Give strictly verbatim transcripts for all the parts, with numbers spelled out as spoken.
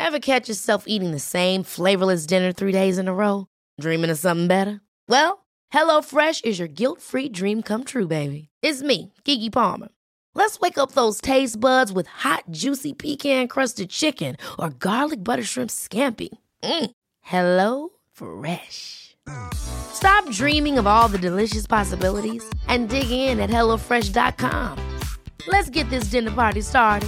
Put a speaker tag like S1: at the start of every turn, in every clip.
S1: Ever catch yourself eating the same flavorless dinner three days in a row? Dreaming of something better? Well, HelloFresh is your guilt-free dream come true, baby. It's me, Keke Palmer. Let's wake up those taste buds with hot, juicy pecan-crusted chicken or garlic butter shrimp scampi. Mm. Hello Fresh. Stop dreaming of all the delicious possibilities and dig in at hello fresh dot com. Let's get this dinner party started.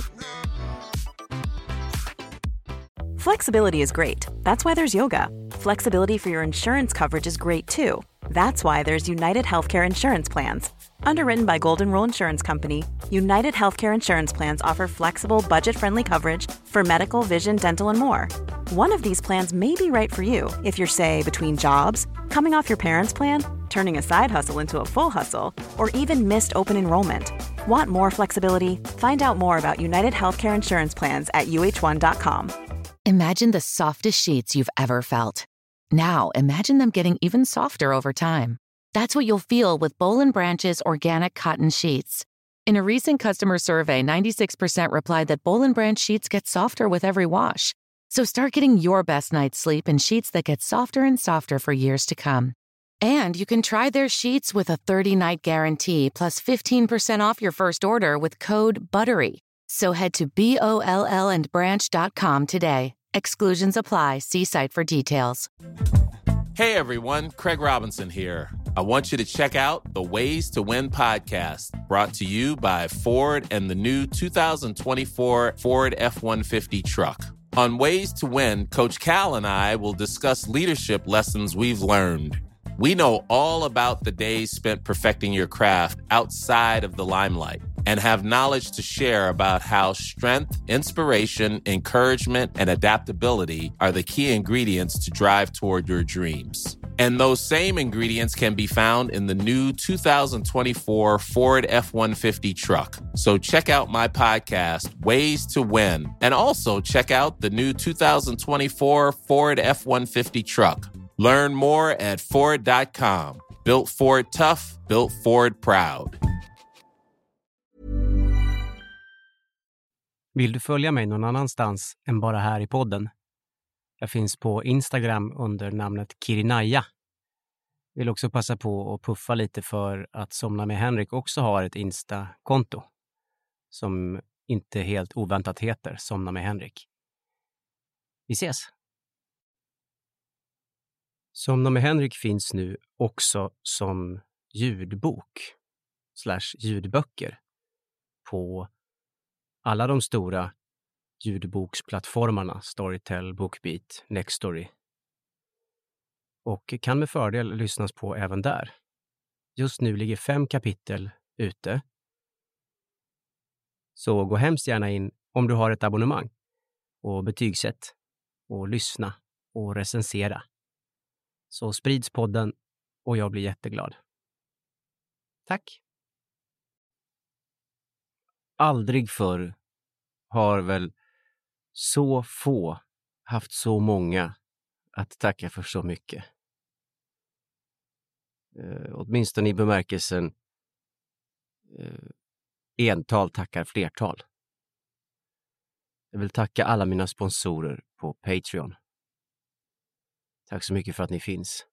S2: Flexibility is great. That's why there's yoga. Flexibility for your insurance coverage is great too. That's why there's United Healthcare Insurance Plans. Underwritten by Golden Rule Insurance Company, United Healthcare Insurance Plans offer flexible, budget-friendly coverage for medical, vision, dental, and more. One of these plans may be right for you if you're, say, between jobs, coming off your parents' plan, turning a side hustle into a full hustle, or even missed open enrollment. Want more flexibility? Find out more about United Healthcare Insurance Plans at U H one dot com.
S3: Imagine the softest sheets you've ever felt. Now, imagine them getting even softer over time. That's what you'll feel with Boll and Branch's organic cotton sheets. In a recent customer survey, ninety-six percent replied that Boll and Branch sheets get softer with every wash. So start getting your best night's sleep in sheets that get softer and softer for years to come. And you can try their sheets with a thirty-night guarantee plus fifteen percent off your first order with code BUTTERY. So head to B O L L and branch dot com today. Exclusions apply. See site for details.
S4: Hey everyone, Craig Robinson here. I want you to check out the Ways to Win podcast, brought to you by Ford and the new two thousand twenty-four Ford F one fifty truck. On Ways to Win, Coach Cal and I will discuss leadership lessons we've learned. We know all about the days spent perfecting your craft outside of the limelight and have knowledge to share about how strength, inspiration, encouragement, and adaptability are the key ingredients to drive toward your dreams. And those same ingredients can be found in the new two thousand twenty-four Ford F one fifty truck. So check out my podcast, Ways to Win, and also check out the new two thousand twenty-four Ford F one fifty truck. Learn more at Ford dot com. Built Ford tough, built Ford proud.
S5: Vill du följa mig någon annanstans än bara här i podden? Jag finns på Instagram under namnet Kirinaya. Vill också passa på att puffa lite för att Somna med Henrik också har ett Insta-konto som inte helt oväntat heter Somna med Henrik. Vi ses! Somna med Henrik finns nu också som ljudbok slash ljudböcker på alla de stora ljudboksplattformarna Storytel, Bookbeat, Nextory. Och kan med fördel lyssnas på även där. Just nu ligger fem kapitel ute. Så gå hemskt gärna in om du har ett abonnemang och betygsätt och lyssna och recensera. Så sprids podden och jag blir jätteglad. Tack! Aldrig förr har väl så få haft så många att tacka för så mycket. Eh, åtminstone i bemärkelsen eh, ental tackar flertal. Jag vill tacka alla mina sponsorer på Patreon. Tack så mycket för att ni finns.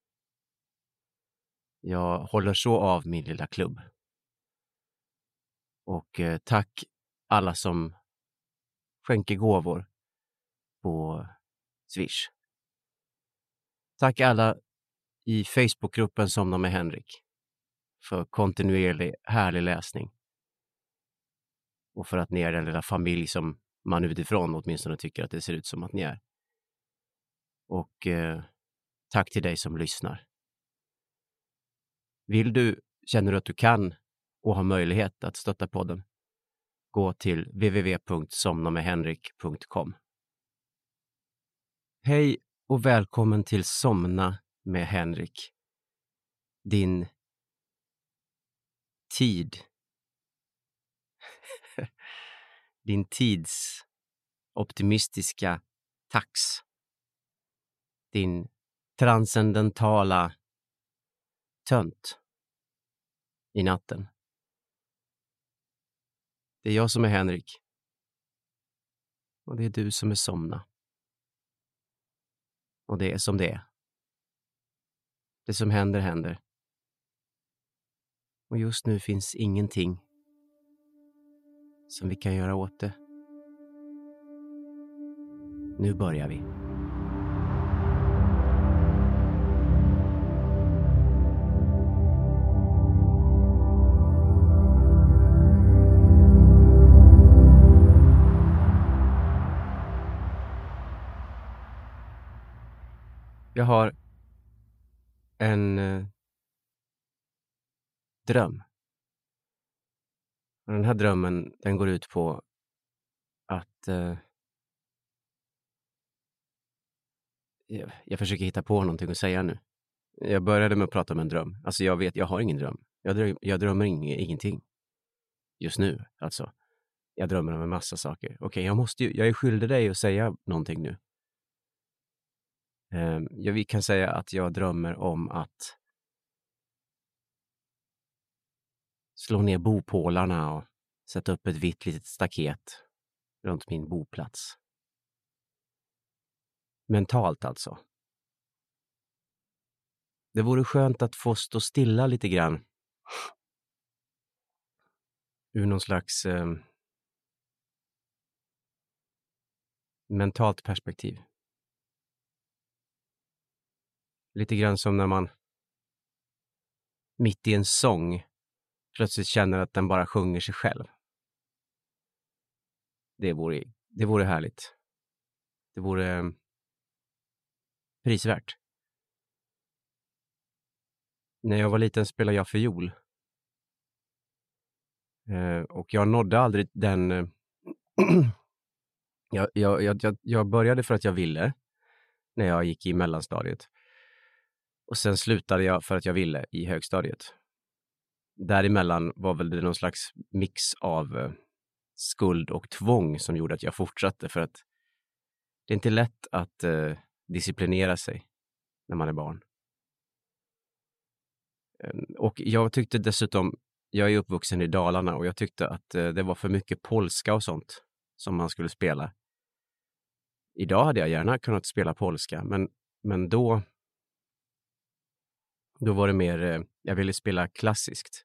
S5: Jag håller så av min lilla klubb. Och eh, tack alla som skänker gåvor på Swish. Tack alla i Facebookgruppen Somna med Henrik för kontinuerlig härlig läsning. Och för att ni är den lilla familj som man utifrån åtminstone tycker att det ser ut som att ni är. Och eh, tack till dig som lyssnar. Vill du, känner du att du kan och har möjlighet att stötta podden, gå till w w w punkt somna med henrik punkt com. Hej och välkommen till Somna med Henrik. Din tid. Din tids optimistiska tax. Din transcendentala tönt i natten. Det är jag som är Henrik. Och det är du som är Somna. Och det är som det är. Det som händer, händer. Och just nu finns ingenting som vi kan göra åt det. Nu börjar vi. Jag har en eh, dröm. Och den här drömmen, den går ut på att eh, jag, jag försöker hitta på någonting att säga nu. Jag började med att prata om en dröm. Alltså jag vet, jag har ingen dröm. Jag, dröm, jag drömmer ing, ingenting. Just nu, alltså. Jag drömmer om en massa saker. Okej, okay, jag måste ju, jag är skyldig dig att säga någonting nu. Um, ja, vi kan säga att jag drömmer om att slå ner bopålarna och sätta upp ett vitt litet staket runt min boplats. Mentalt alltså. Det vore skönt att få stå stilla lite grann. Ur någon slags eh, mentalt perspektiv. Lite grann som när man mitt i en sång plötsligt känner att den bara sjunger sig själv. Det vore, det vore härligt. Det vore eh, prisvärt. När jag var liten spelade jag fiol. Eh, och jag nådde aldrig den... Eh, jag, jag, jag, jag började för att jag ville när jag gick i mellanstadiet. Och sen slutade jag för att jag ville i högstadiet. Däremellan var väl det någon slags mix av eh, skuld och tvång som gjorde att jag fortsatte. För att det är inte lätt att eh, disciplinera sig när man är barn. Och jag tyckte dessutom, jag är uppvuxen i Dalarna och jag tyckte att eh, det var för mycket polska och sånt som man skulle spela. Idag hade jag gärna kunnat spela polska, men, men då, då var det mer, eh, jag ville spela klassiskt.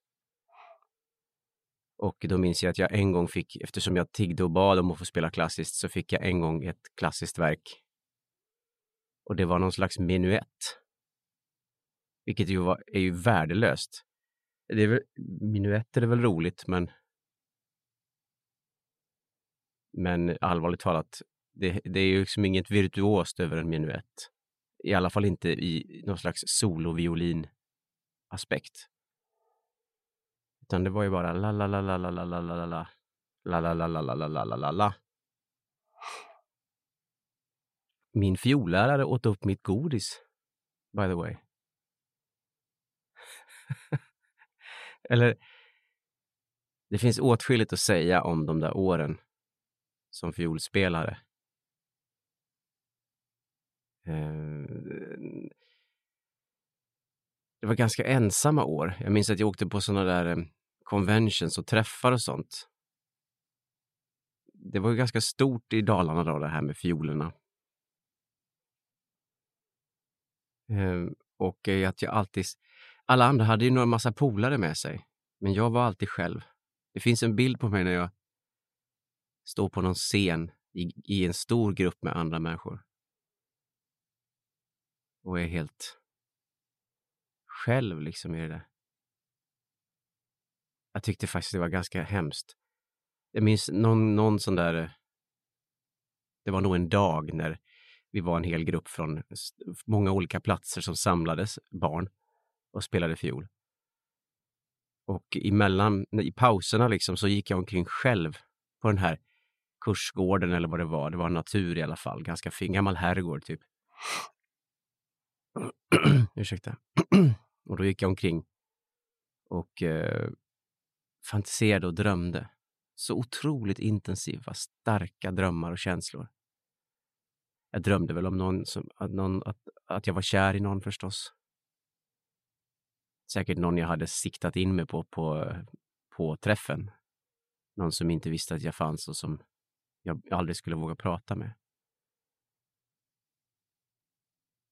S5: Och då minns jag att jag en gång fick, eftersom jag tiggde och bad om att få spela klassiskt, så fick jag en gång ett klassiskt verk. Och det var någon slags menuett. Vilket ju var, är ju värdelöst. Det är väl, menuetter är väl roligt, men men allvarligt talat, det, det är ju liksom inget virtuost över en menuett. I alla fall inte i någon slags soloviolin-aspekt. Utan det var ju bara la la la la la la la la la la la la la la la la la la la. Min fiollärare åt upp mitt godis, by the way. Eller, det finns åtskilligt att säga om de där åren som fiolspelare. Det var ganska ensamma år. Jag minns att jag åkte på sådana där conventions och träffar och sånt. Det var ju ganska stort i Dalarna då, det här med fiolerna. Och att jag alltid... Alla andra hade ju några massa polare med sig. Men jag var alltid själv. Det finns en bild på mig när jag står på någon scen i, i en stor grupp med andra människor. Och är helt själv liksom i det där. Jag tyckte faktiskt det var ganska hemskt. Jag minns någon, någon sån där... Det var nog en dag när vi var en hel grupp från många olika platser som samlades, barn, och spelade fiol. Och emellan, i pauserna liksom, så gick jag omkring själv på den här kursgården eller vad det var. Det var natur i alla fall. Ganska fin, gammal herrgård typ. Ursäkta. Och då gick jag omkring och eh, fantiserade och drömde. Så otroligt intensiva, starka drömmar och känslor. Jag drömde väl om någon, som, att, någon att, att jag var kär i någon förstås. Säkert någon jag hade siktat in mig på, på på träffen. Någon som inte visste att jag fanns och som jag aldrig skulle våga prata med.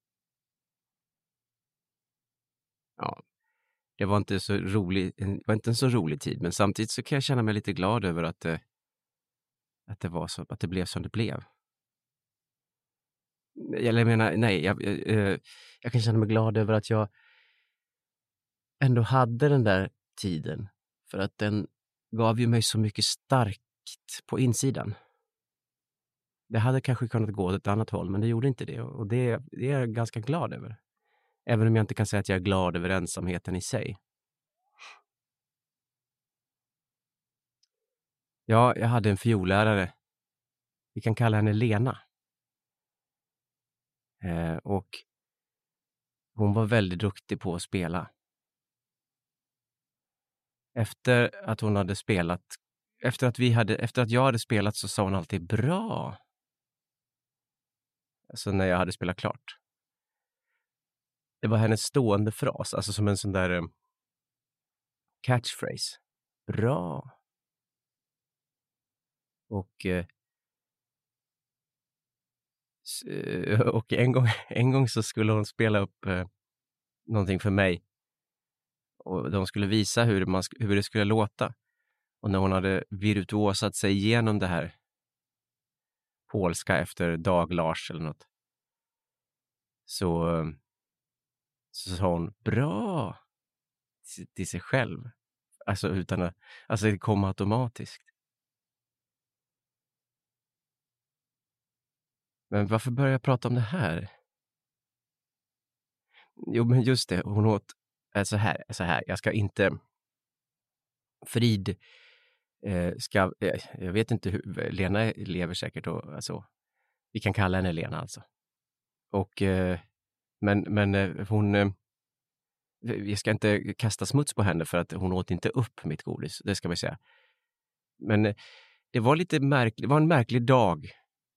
S5: det var inte så rolig, det var inte en så rolig tid, men samtidigt så kan jag känna mig lite glad över att det, att det var så, att det blev som det blev. Eller jag menar, nej, jag, jag, jag kan känna mig glad över att jag ändå hade den där tiden, för att den gav ju mig så mycket starkt på insidan. Det hade kanske kunnat gå åt ett annat håll, men det gjorde inte det, och det, det är jag ganska glad över. Även om jag inte kan säga att jag är glad över ensamheten i sig. Ja, jag hade en fiollärare. Vi kan kalla henne Lena. Eh, och hon var väldigt duktig på att spela. Efter att hon hade spelat, efter att vi hade, efter att jag hade spelat, så sa hon alltid bra. Alltså när jag hade spelat klart. Det var hennes stående fras, alltså som en sån där um, catchphrase. Bra. Och eh, och en gång, en gång så skulle hon spela upp eh, någonting för mig. Och de skulle visa hur, man, hur det skulle låta. Och när hon hade virtuosat sig igenom det här polska efter Dag Lars eller något, så, så sa hon bra till sig själv. Alltså utan att, alltså det kom automatiskt. Men varför börjar jag prata om det här? Jo, men just det, hon åt så här, så här. Jag ska inte Frid eh, ska, eh, jag vet inte hur, Lena lever säkert och alltså, vi kan kalla henne Lena alltså. Och eh, men, men eh, hon eh, vi ska inte kasta smuts på henne för att hon åt inte upp mitt godis, det ska vi säga. Men eh, det var lite märkligt, det var en märklig dag.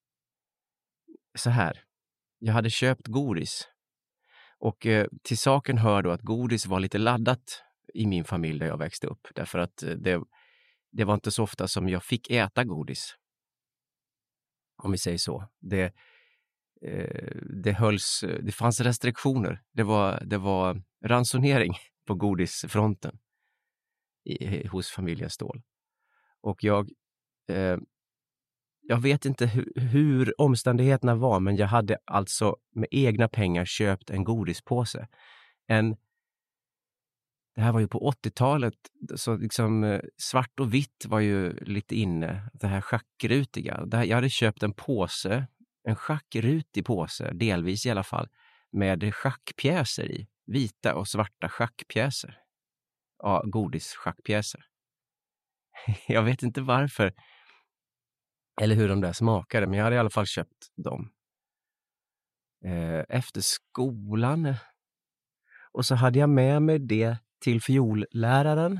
S5: Så här, jag hade köpt godis. Och eh, till saken hör då att godis var lite laddat i min familj där jag växte upp. Därför att eh, det, det var inte så ofta som jag fick äta godis. Om vi säger så. Det, eh, det hölls, det fanns restriktioner. Det var, det var ransonering på godisfronten i, hos familjen Ståhl. Och jag... Eh, Jag vet inte hur, hur omständigheterna var, men jag hade alltså med egna pengar köpt en godispåse. En, det här var ju på åttiotalet, så liksom svart och vitt var ju lite inne, det här schackrutiga. Det här, jag hade köpt en påse, en schackrutig påse, delvis i alla fall, med schackpjäser i. Vita och svarta schackpjäser. Ja, godisschackpjäser. Jag vet inte varför. Eller hur de där smakade, men jag hade i alla fall köpt dem. Eh, efter skolan. Och så hade jag med mig det till fiolläraren.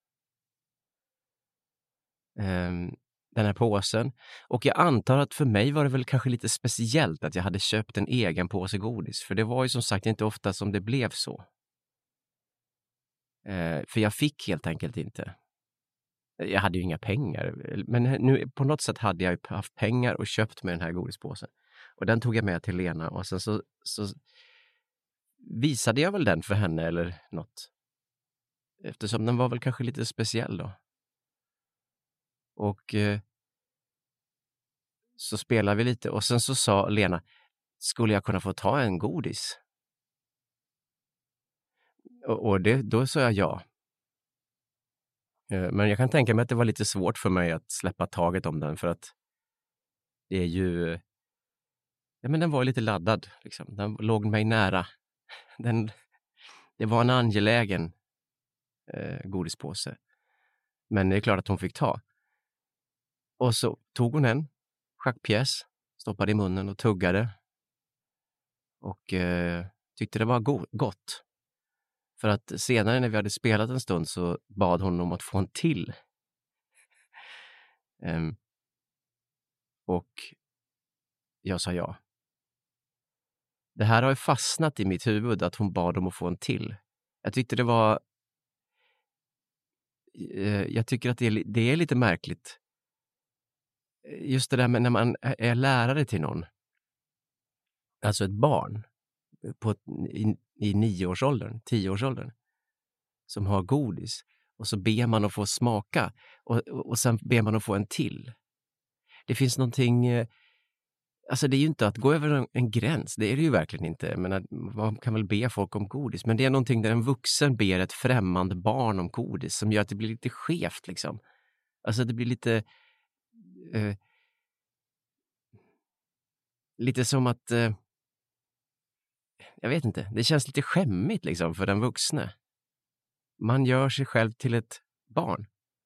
S5: Eh, den här påsen. Och jag antar att för mig var det väl kanske lite speciellt att jag hade köpt en egen påse godis. För det var ju som sagt inte ofta som det blev så. Eh, för jag fick helt enkelt inte. Jag hade ju inga pengar, men nu på något sätt hade jag haft pengar och köpt med den här godispåsen. Och den tog jag med till Lena och sen så, så visade jag väl den för henne eller något. Eftersom den var väl kanske lite speciell då. Och eh, så spelade vi lite och sen så sa Lena, skulle jag kunna få ta en godis? Och, och det, då sa jag ja. Men jag kan tänka mig att det var lite svårt för mig att släppa taget om den, för att det är ju... Ja, men den var lite laddad. Liksom. Den låg mig nära. Den, det var en angelägen eh, godispåse. Men det är klart att hon fick ta. Och så tog hon en schackpjäs, stoppade i munnen och tuggade. Och eh, tyckte det var go- gott. För att senare när vi hade spelat en stund så bad hon om att få en till. Um, och jag sa ja. Det här har ju fastnat i mitt huvud att hon bad om att få en till. Jag tyckte det var... Uh, jag tycker att det är, det är lite märkligt. Just det där med när man är lärare till någon. Alltså ett barn. På, i, i nioårsåldern, tioårsåldern. som har godis. Och så ber man att få smaka. Och, och, och sen ber man att få en till. Det finns någonting... Eh, alltså det är ju inte att gå över en, en gräns. Det är det ju verkligen inte. Men man kan väl be folk om godis. Men det är någonting där en vuxen ber ett främmande barn om godis. Som gör att det blir lite skevt liksom. Alltså det blir lite... Eh, lite som att... Eh, jag vet inte. Det känns lite skämmigt liksom för den vuxne. Man gör sig själv till ett barn.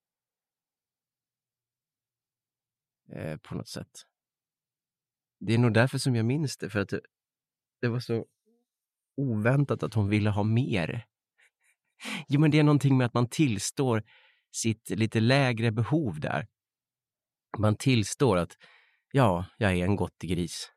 S5: Eh, på något sätt. Det är nog därför som jag minns det. För att det, det var så oväntat att hon ville ha mer. Jo, men det är någonting med att man tillstår sitt lite lägre behov där. Man tillstår att ja, jag är en gottegris.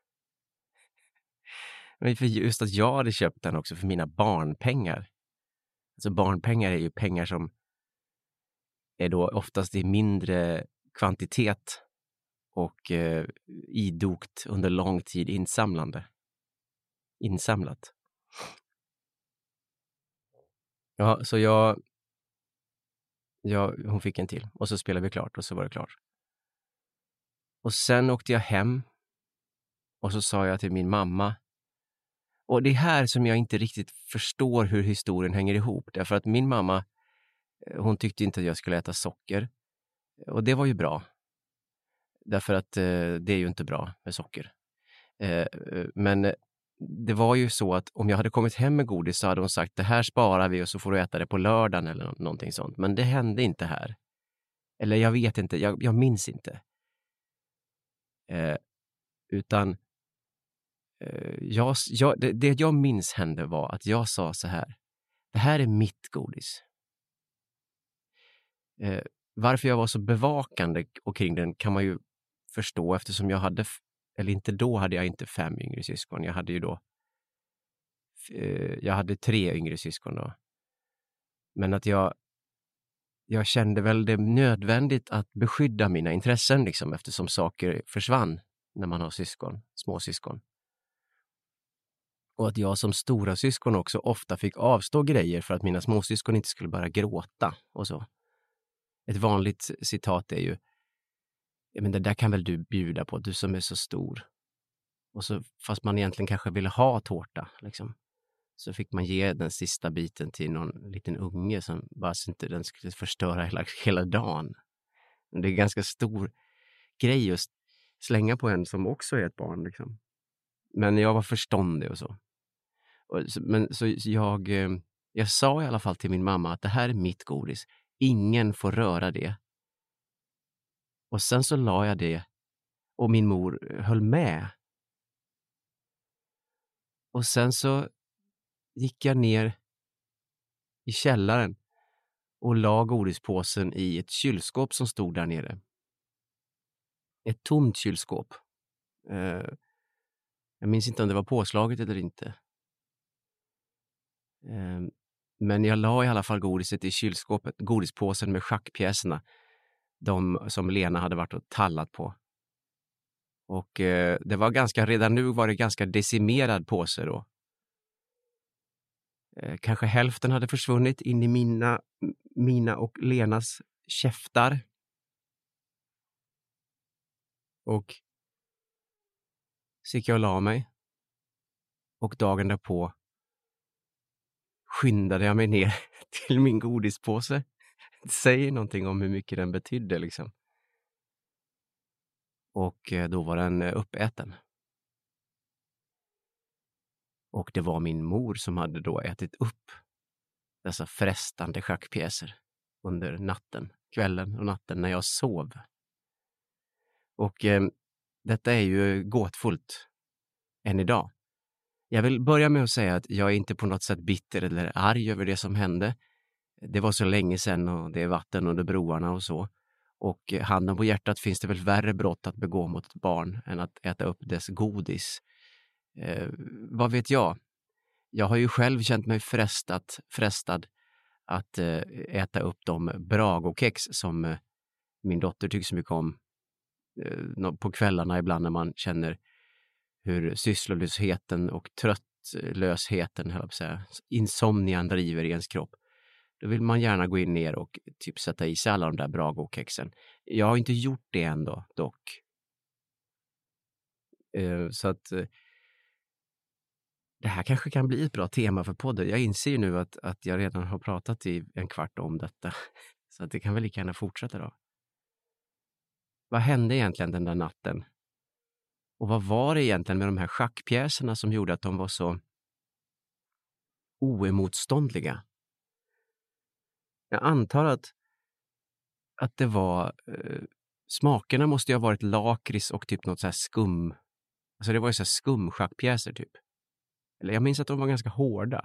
S5: Men för just att jag hade köpt den också för mina barnpengar. Alltså barnpengar är ju pengar som är då oftast i mindre kvantitet och eh, idogt under lång tid insamlande. Insamlat. Ja, så jag, jag... Hon fick en till. Och så spelade vi klart och så var det klart. Och sen åkte jag hem. Och så sa jag till min mamma. Och det är här som jag inte riktigt förstår hur historien hänger ihop. Därför att min mamma, hon tyckte inte att jag skulle äta socker. Och det var ju bra. Därför att eh, det är ju inte bra med socker. Eh, men det var ju så att om jag hade kommit hem med godis så hade hon sagt det här sparar vi och så får du äta det på lördagen eller någonting sånt. Men det hände inte här. Eller jag vet inte, jag, jag minns inte. Eh, utan eh, jag, jag, det, det jag minns hände var att jag sa så här. Det här är mitt godis. Eh, varför jag var så bevakande och kring den kan man ju förstå eftersom jag hade, eller inte då hade jag inte fem yngre syskon. Jag hade ju då, eh, jag hade tre yngre syskon då. Men att jag, jag kände väl det nödvändigt att beskydda mina intressen liksom eftersom saker försvann när man har syskon, små syskon. Och att jag som stora syskon också ofta fick avstå grejer för att mina småsyskon inte skulle börja gråta och så. Ett vanligt citat är ju men det där kan väl du bjuda på, du som är så stor. Och så, fast man egentligen kanske ville ha tårta liksom. Så fick man ge den sista biten till någon liten unge som bara så inte den skulle förstöra hela, hela dagen. Det är en ganska stor grej just slänga på en som också är ett barn liksom. Men jag var förståndig och så. Och, men så jag, jag sa i alla fall till min mamma att det här är mitt godis. Ingen får röra det. Och sen så la jag det och min mor höll med. Och sen så gick jag ner i källaren och la godispåsen i ett kylskåp som stod där nere. Ett tomt kylskåp. Uh, jag minns inte om det var påslaget eller inte. Uh, men jag la i alla fall godiset i kylskåpet. Godispåsen med schackpjäserna. De som Lena hade varit och tallat på. Och uh, det var ganska, redan nu var det ganska decimerad påse då. Uh, kanske hälften hade försvunnit in i mina, mina och Lenas käftar. Och så gick jag och la mig. Och dagen därpå skyndade jag mig ner till min godispåse. Det säger någonting om hur mycket den betydde liksom. Och då var den uppäten. Och det var min mor som hade då ätit upp dessa frestande schackpjäser under natten, kvällen och natten när jag sov. Och eh, detta är ju gåtfullt än idag. Jag vill börja med att säga att jag är inte på något sätt bitter eller arg över det som hände. Det var så länge sedan och det är vatten under broarna och så. Och eh, handen på hjärtat finns det väl värre brott att begå mot ett barn än att äta upp dess godis. Eh, vad vet jag? Jag har ju själv känt mig frestat, frestad att eh, äta upp de Bragokex som eh, min dotter tycker så mycket om. På kvällarna ibland när man känner hur sysslolösheten och tröttlösheten, höll jag på att säga, insomnian driver i ens kropp. Då vill man gärna gå in ner och typ sätta i sig alla de där Brago-kexen. Jag har inte gjort det ändå, dock. Uh, så att uh, det här kanske kan bli ett bra tema för podden. Jag inser ju nu att, att jag redan har pratat i en kvart om detta. Så att det kan väl lika gärna fortsätta då. Vad hände egentligen den där natten? Och vad var det egentligen med de här schackpjäserna som gjorde att de var så oemotståndliga? Jag antar att, att det var... Eh, smakerna måste ju ha varit lakrits och typ något så här skum. Alltså det var ju så här skumschackpjäser typ. Eller jag minns att de var ganska hårda.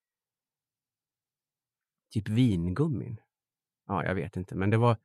S5: Typ vingummin. Ja, jag vet inte. Men det var...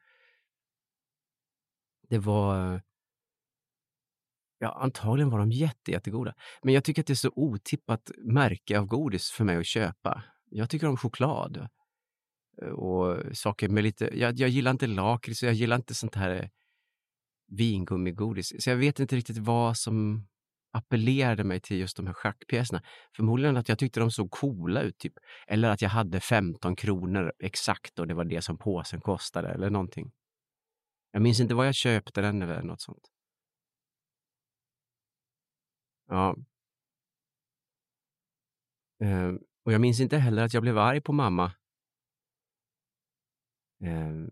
S5: Det var... Ja, antagligen var de jätte, jättegoda. Men jag tycker att det är så otippat märke av godis för mig att köpa. Jag tycker om choklad. Och saker med lite... Jag, jag gillar inte lakrits, jag gillar inte sånt här vingummigodis. Så jag vet inte riktigt vad som appellerade mig till just de här schackpjäserna. Förmodligen att jag tyckte de såg coola ut typ. Eller att jag hade femton kronor exakt och det var det som påsen kostade eller någonting. Jag minns inte vad jag köpte den eller något sånt. Ja. Uh, och jag minns inte heller att jag blev arg på mamma. Uh,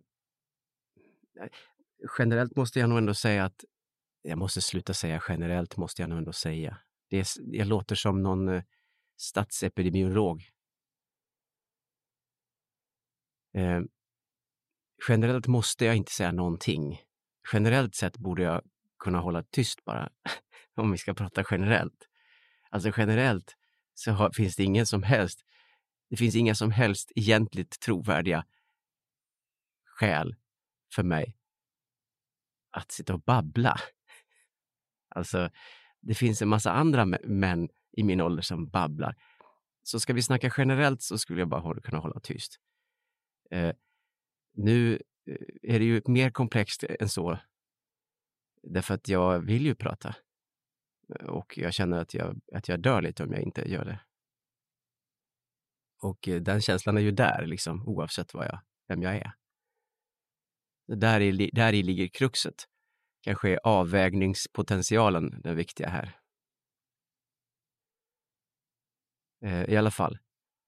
S5: generellt måste jag nog ändå säga att jag måste sluta säga generellt måste jag nog ändå säga. Det är, jag låter som någon uh, statsepidemiolog. Uh, generellt måste jag inte säga någonting. Generellt sett borde jag kunna hålla tyst bara. Om vi ska prata generellt. Alltså generellt så har, finns det ingen som helst, det finns inga som helst egentligt trovärdiga skäl för mig att sitta och babbla. Alltså det finns en massa andra män i min ålder som babblar. Så ska vi snacka generellt så skulle jag bara kunna hålla tyst. Eh, nu är det ju mer komplext än så. Därför att jag vill ju prata. Och jag känner att jag, att jag dör lite om jag inte gör det. Och den känslan är ju där liksom, oavsett vad jag, vem jag är. Där i, där i ligger kruxet. Kanske är avvägningspotentialen den viktiga här. Eh, I alla fall.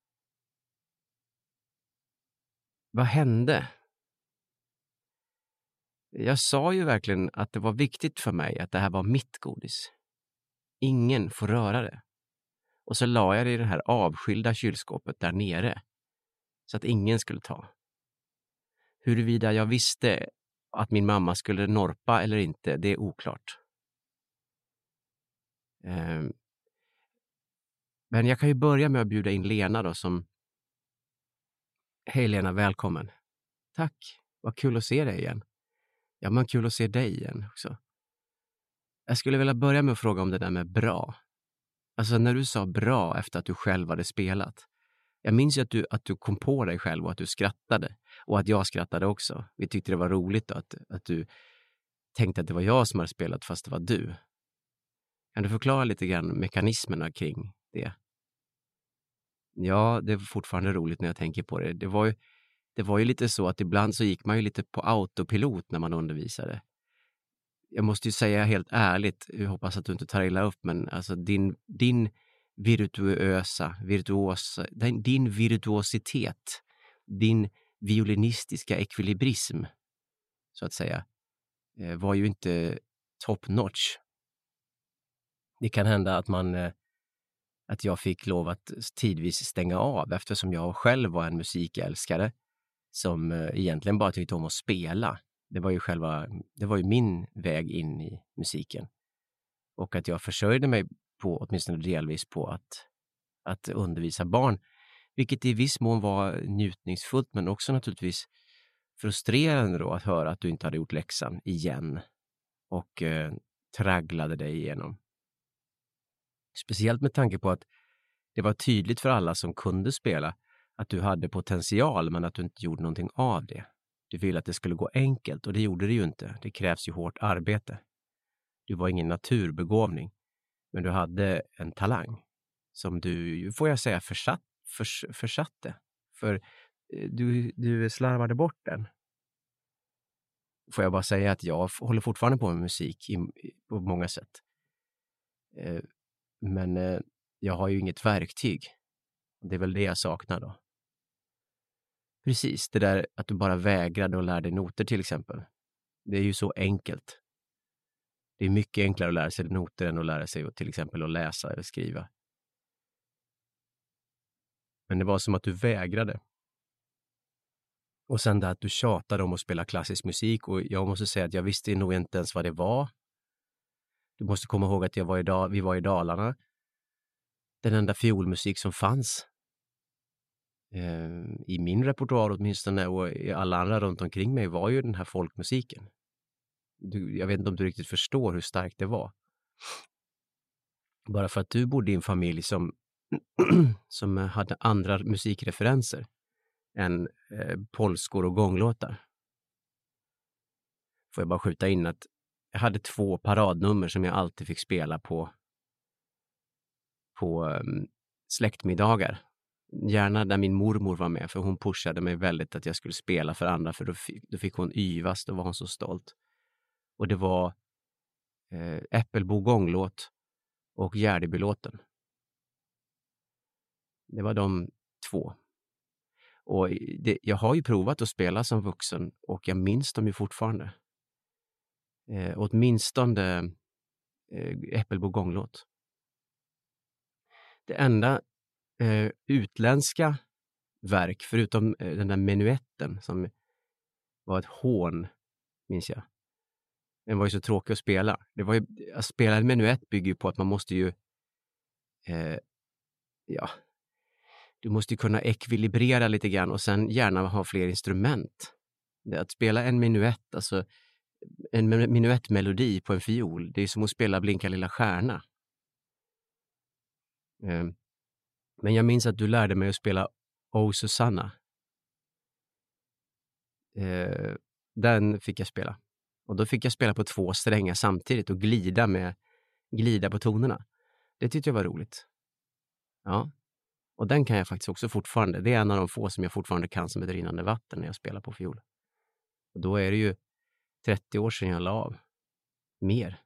S5: Vad hände? Jag sa ju verkligen att det var viktigt för mig att det här var mitt godis. Ingen får röra det. Och så la jag det i det här avskilda kylskåpet där nere. Så att ingen skulle ta. Huruvida jag visste att min mamma skulle norpa eller inte, det är oklart. Um, men jag kan ju börja med att bjuda in Lena då som... Hej Lena, välkommen. Tack, vad kul att se dig igen. Ja, men kul att se dig igen också. Jag skulle vilja börja med att fråga om det där med bra. Alltså när du sa bra efter att du själv hade spelat. Jag minns ju att du, att du kom på dig själv och att du skrattade. Och att jag skrattade också. Vi tyckte det var roligt att, att du tänkte att det var jag som hade spelat fast det var du. Kan du förklara lite grann mekanismerna kring det? Ja, det är fortfarande roligt när jag tänker på det. Det var ju, det var ju lite så att ibland så gick man ju lite på autopilot när man undervisade. Jag måste ju säga helt ärligt, jag hoppas att du inte tar illa upp, men alltså din, din virtuösa, virtuosa, din, din virtuositet, din violinistiska ekvilibrism, så att säga, var ju inte top notch. Det kan hända att man, att jag fick lov att tidvis stänga av eftersom jag själv var en musikälskare som egentligen bara tyckte om att spela. Det var ju själva, det var ju min väg in i musiken. Och att jag försörjde mig på, åtminstone delvis på att, att undervisa barn. Vilket i viss mån var njutningsfullt, men också naturligtvis frustrerande då att höra att du inte hade gjort läxan igen. Och eh, tragglade dig igenom. Speciellt med tanke på att det var tydligt för alla som kunde spela att du hade potential, men att du inte gjorde någonting av det. Du ville att det skulle gå enkelt och det gjorde det ju inte. Det krävs ju hårt arbete. Du var ingen naturbegåvning. Men du hade en talang som du, får jag säga, försatt, förs, försatte. För du, du slarvade bort den. Får jag bara säga att jag håller fortfarande på med musik i, på många sätt. Eh, men eh, jag har ju inget verktyg. Det är väl det jag saknar då. Precis, det där att du bara vägrade att lära dig noter till exempel. Det är ju så enkelt. Det är mycket enklare att lära sig noter än att lära sig till exempel att läsa eller skriva. Men det var som att du vägrade. Och sen det att du tjatade om att spela klassisk musik, och jag måste säga att jag visste nog inte ens vad det var. Du måste komma ihåg att jag var i Dal- vi var i Dalarna. Den enda fiolmusik som fanns eh, i min repertoar åtminstone, och i alla andra runt omkring mig, var ju den här folkmusiken. Du, jag vet inte om du riktigt förstår hur starkt det var. Bara för att du bodde i en familj som, som hade andra musikreferenser än eh, polskor och gånglåtar. Får jag bara skjuta in att jag hade två paradnummer som jag alltid fick spela på på um, släktmiddagar. Gärna där min mormor var med, för hon pushade mig väldigt att jag skulle spela för andra, för då fick, då fick hon yvas, då var hon så stolt. Och det var eh, Äppelbo gånglåt och Gärdebylåten. Det var de två. Och det, jag har ju provat att spela som vuxen, och jag minns dem ju fortfarande. Eh, åtminstone eh, Äppelbo gånglåt. Det enda eh, utländska verk, förutom eh, den där menuetten som var ett hån, minns jag. Den var ju så tråkig att spela. Det var ju, att spela en menuett bygger ju på att man måste ju eh, ja, du måste ju kunna ekvilibrera lite grann och sen gärna ha fler instrument. Det att spela en menuett, alltså en menuettmelodi på en fiol, det är som att spela Blinka lilla stjärna. Eh, men jag minns att du lärde mig att spela O Susanna. Eh, den fick jag spela. Och då fick jag spela på två strängar samtidigt och glida med glida på tonerna. Det tyckte jag var roligt. Ja. Och den kan jag faktiskt också fortfarande. Det är en av de få som jag fortfarande kan som ett rinnande vatten när jag spelar på fiol. Och då är det ju trettio år sedan jag la av. Mer.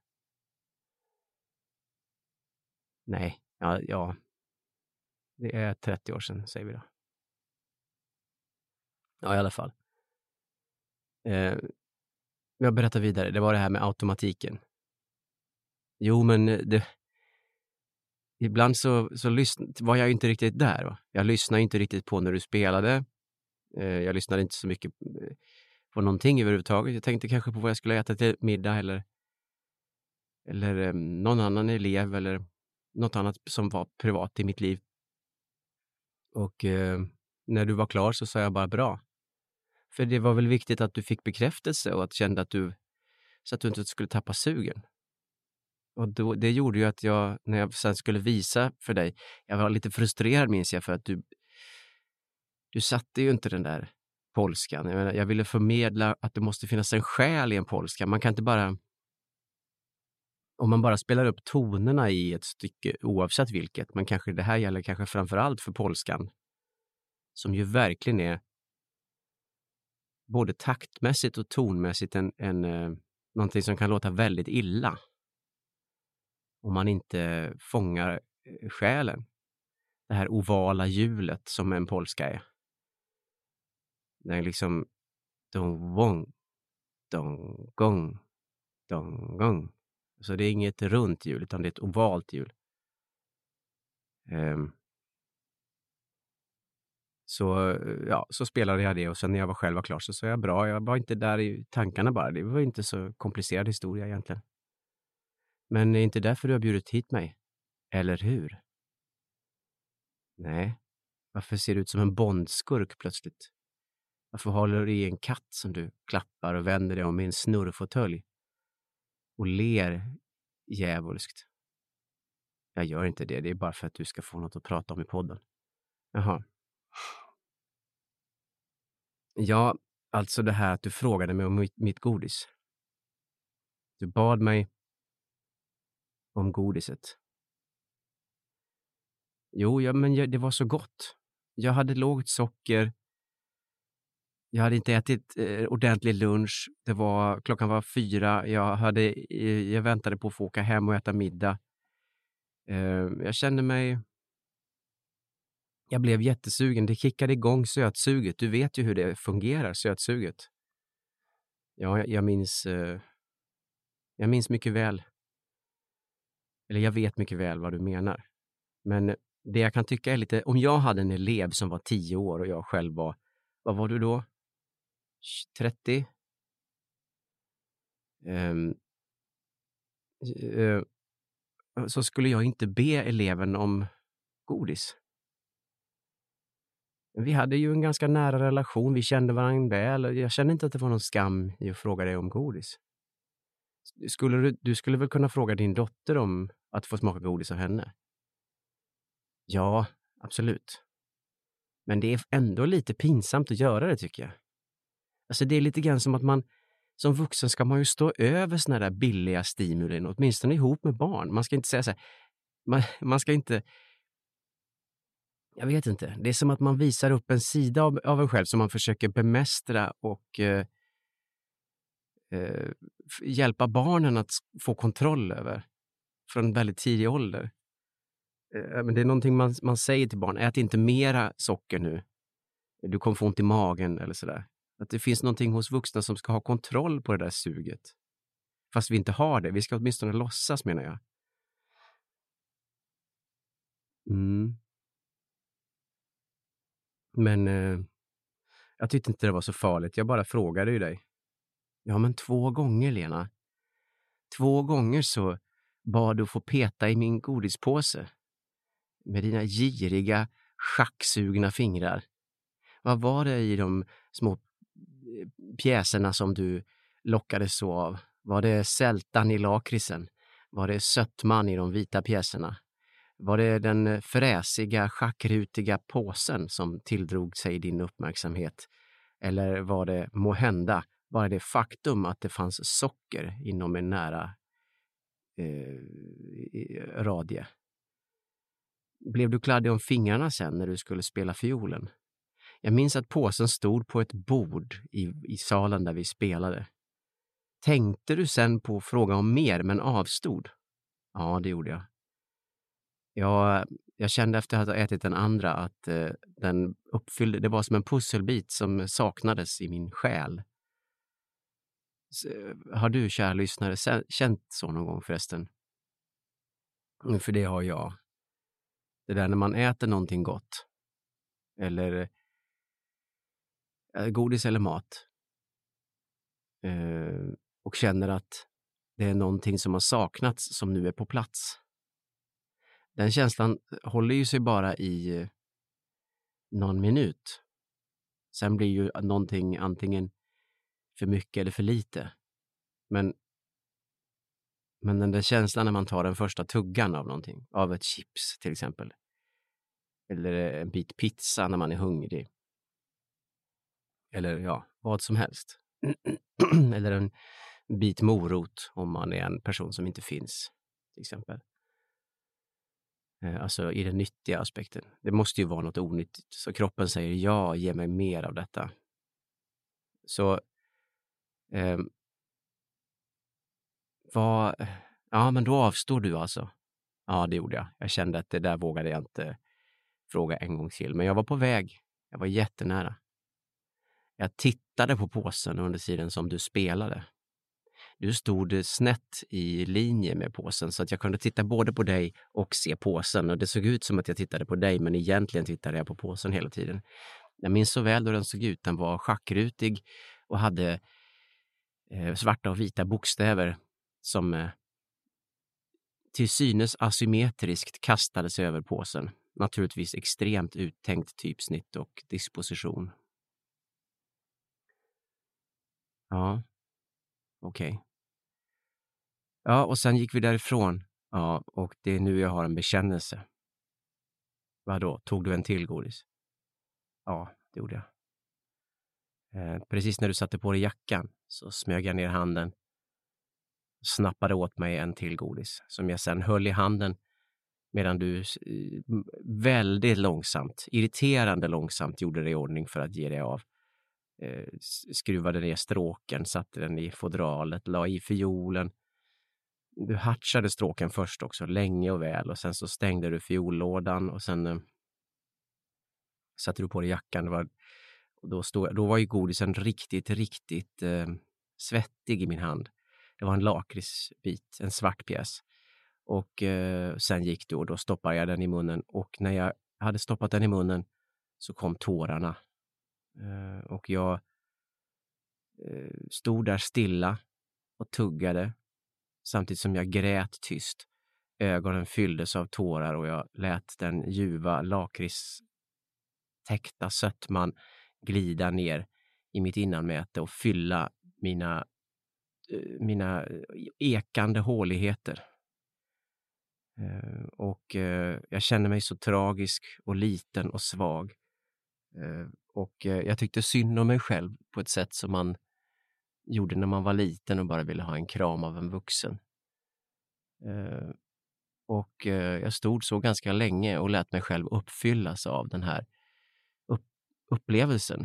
S5: Nej, ja, ja. Det är trettio år sedan, säger vi då. Ja, i alla fall. Eh, jag berättar vidare. Det var det här med automatiken. Jo, men det... Ibland så, så lyssn- var jag inte riktigt där. Va? Jag lyssnade inte riktigt på när du spelade. Eh, jag lyssnade inte så mycket på någonting överhuvudtaget. Jag tänkte kanske på vad jag skulle äta till middag eller, eller eh, någon annan elev eller något annat som var privat i mitt liv. Och eh, när du var klar så sa jag bara bra. För det var väl viktigt att du fick bekräftelse och att kände att du, så att du inte skulle tappa sugen. Och då, det gjorde ju att jag, när jag sen skulle visa för dig, jag var lite frustrerad minns jag för att du, du satte ju inte den där polskan. Jag menar, jag ville förmedla att det måste finnas en själ i en polska. Man kan inte bara, om man bara spelar upp tonerna i ett stycke oavsett vilket, men kanske det här gäller kanske framförallt för polskan, som ju verkligen är både taktmässigt och tonmässigt en, en, eh, någonting som kan låta väldigt illa. Om man inte fångar själen. Det här ovala hjulet som en polska är. Det är liksom dong wong, dong gong, dong gong. Så det är inget runt hjul utan det är ett ovalt hjul. Um, så ja, så spelade jag det och sen när jag var själv var klar så sa jag bra. Jag var inte där i tankarna bara. Det var inte så komplicerad historia egentligen. Men är inte därför du har bjudit hit mig? Eller hur? Nej. Varför ser du ut som en bondskurk plötsligt? Varför håller du i en katt som du klappar och vänder dig om i en snurrfåtölj? Och ler djävulskt. Jag gör inte det. Det är bara för att du ska få något att prata om i podden. Jaha. Ja, alltså det här att du frågade mig om mitt, mitt godis. Du bad mig om godiset. Jo, ja, men jag, det var så gott. Jag hade lågt socker Jag hade inte ätit eh, ordentlig lunch. Det var, klockan var fyra. Jag, hade, eh, jag väntade på att få åka hem och äta middag. Eh, jag kände mig... Jag blev jättesugen. Det kickade igång sötsuget. Du vet ju hur det fungerar, sötsuget. Ja, jag, jag minns... Eh, jag minns mycket väl. Eller jag vet mycket väl vad du menar. Men det jag kan tycka är lite... Om jag hade en elev som var tio år och jag själv var... Vad var du då? trettio? Um, uh, så skulle jag inte be eleven om godis. Vi hade ju en ganska nära relation. Vi kände varandra väl. Jag kände inte att det var någon skam i att fråga dig om godis. Skulle du, du skulle väl kunna fråga din dotter om att få smaka godis av henne? Ja, absolut. Men det är ändå lite pinsamt att göra det, tycker jag. Alltså det är lite grann som att man som vuxen ska man ju stå över såna där billiga stimulin, åtminstone ihop med barn. Man ska inte säga så här, man, man ska inte... Jag vet inte. Det är som att man visar upp en sida av, av en själv som man försöker bemästra och eh, eh, hjälpa barnen att få kontroll över från väldigt tidig ålder. Eh, men det är någonting man, man säger till barn. Ät inte mera socker nu. Du kommer få ont i magen eller sådär. Att det finns någonting hos vuxna som ska ha kontroll på det där suget. Fast vi inte har det. Vi ska åtminstone låtsas, menar jag. Mm. Men eh, jag tyckte inte det var så farligt. Jag bara frågade ju dig. Ja, men två gånger, Lena. Två gånger så bad du få peta i min godispåse. Med dina giriga, schacksugna fingrar. Vad var det i de små pjäserna som du lockades så av? Var det sältan i lakrisen? Var det sötman i de vita pjäserna? Var det den fräsiga, schackrutiga påsen som tilldrog sig din uppmärksamhet? Eller var det måhända bara det faktum att det fanns socker inom en nära eh, radie? Blev du kladdig om fingrarna sen när du skulle spela fiolen? Jag minns att påsen stod på ett bord i, i salen där vi spelade. Tänkte du sen på att fråga om mer men avstod? Ja, det gjorde jag. Jag, jag kände efter att ha ätit den andra att eh, den uppfyllde, det var som en pusselbit som saknades i min själ. Så, har du, kära lyssnare, känt så någon gång förresten? För det har jag. Det där när man äter någonting gott. Eller eh, godis eller mat. Eh, och känner att det är någonting som har saknats som nu är på plats. Den känslan håller ju sig bara i eh, någon minut. Sen blir ju någonting antingen för mycket eller för lite. Men, men den där känslan när man tar den första tuggan av någonting. Av ett chips till exempel. Eller en bit pizza när man är hungrig. Eller ja, vad som helst. Eller en bit morot om man är en person som inte finns till exempel. Alltså i den nyttiga aspekten. Det måste ju vara något onyttigt. Så kroppen säger ja, ge mig mer av detta. Så eh, vad, ja men då avstår du alltså. Ja, det gjorde jag. Jag kände att det där vågade jag inte fråga en gång till. Men jag var på väg. Jag var jättenära. Jag tittade på påsen under tiden som du spelade. Du stod snett i linje med påsen så att jag kunde titta både på dig och se påsen. Och det såg ut som att jag tittade på dig, men egentligen tittade jag på påsen hela tiden. Jag minns så väl då den såg ut. Den var schackrutig och hade eh, svarta och vita bokstäver som eh, till synes asymmetriskt kastades över påsen. Naturligtvis extremt uttänkt typsnitt och disposition. Ja, okej. Okay. Ja, och sen gick vi därifrån. Ja, och det är nu jag har en bekännelse. Vadå? Tog du en till godis? Ja, det gjorde jag. Eh, precis när du satte på dig jackan så smög jag ner handen. Snappade åt mig en till godis som jag sen höll i handen medan du eh, väldigt långsamt, irriterande långsamt gjorde dig i ordning för att ge dig av. eh, skruvade ner stråken, satte den i fodralet, la i fiolen. Du hatchade stråken först också, länge och väl, och sen så stängde du fiollådan och sen eh, satte du på dig jackan. Det var, och då, stod, då var ju godisen riktigt, riktigt eh, svettig i min hand. Det var en lakritsbit, en svart pjäs. Och eh, sen gick du och då stoppade jag den i munnen. Och när jag hade stoppat den i munnen så kom tårarna. Eh, och jag eh, stod där stilla och tuggade samtidigt som jag grät tyst. Ögonen fylldes av tårar och jag lät den ljuva lakritstäckta sötman glida ner i mitt innanmäte och fylla mina, mina ekande håligheter. Och jag kände mig så tragisk och liten och svag. Och jag tyckte synd om mig själv på ett sätt som man gjorde när man var liten och bara ville ha en kram av en vuxen. Och jag stod så ganska länge och lät mig själv uppfyllas av den här upp- upplevelsen.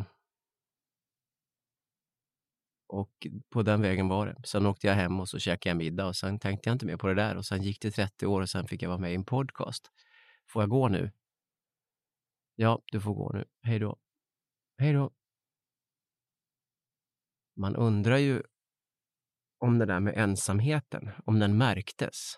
S5: Och på den vägen var det. Sen åkte jag hem och så käkade jag middag och sen tänkte jag inte mer på det där. Och sen gick det trettio år och sen fick jag vara med i en podcast. Får jag gå nu? Ja, du får gå nu. Hej då. Hej då. Man undrar ju om det där med ensamheten, om den märktes.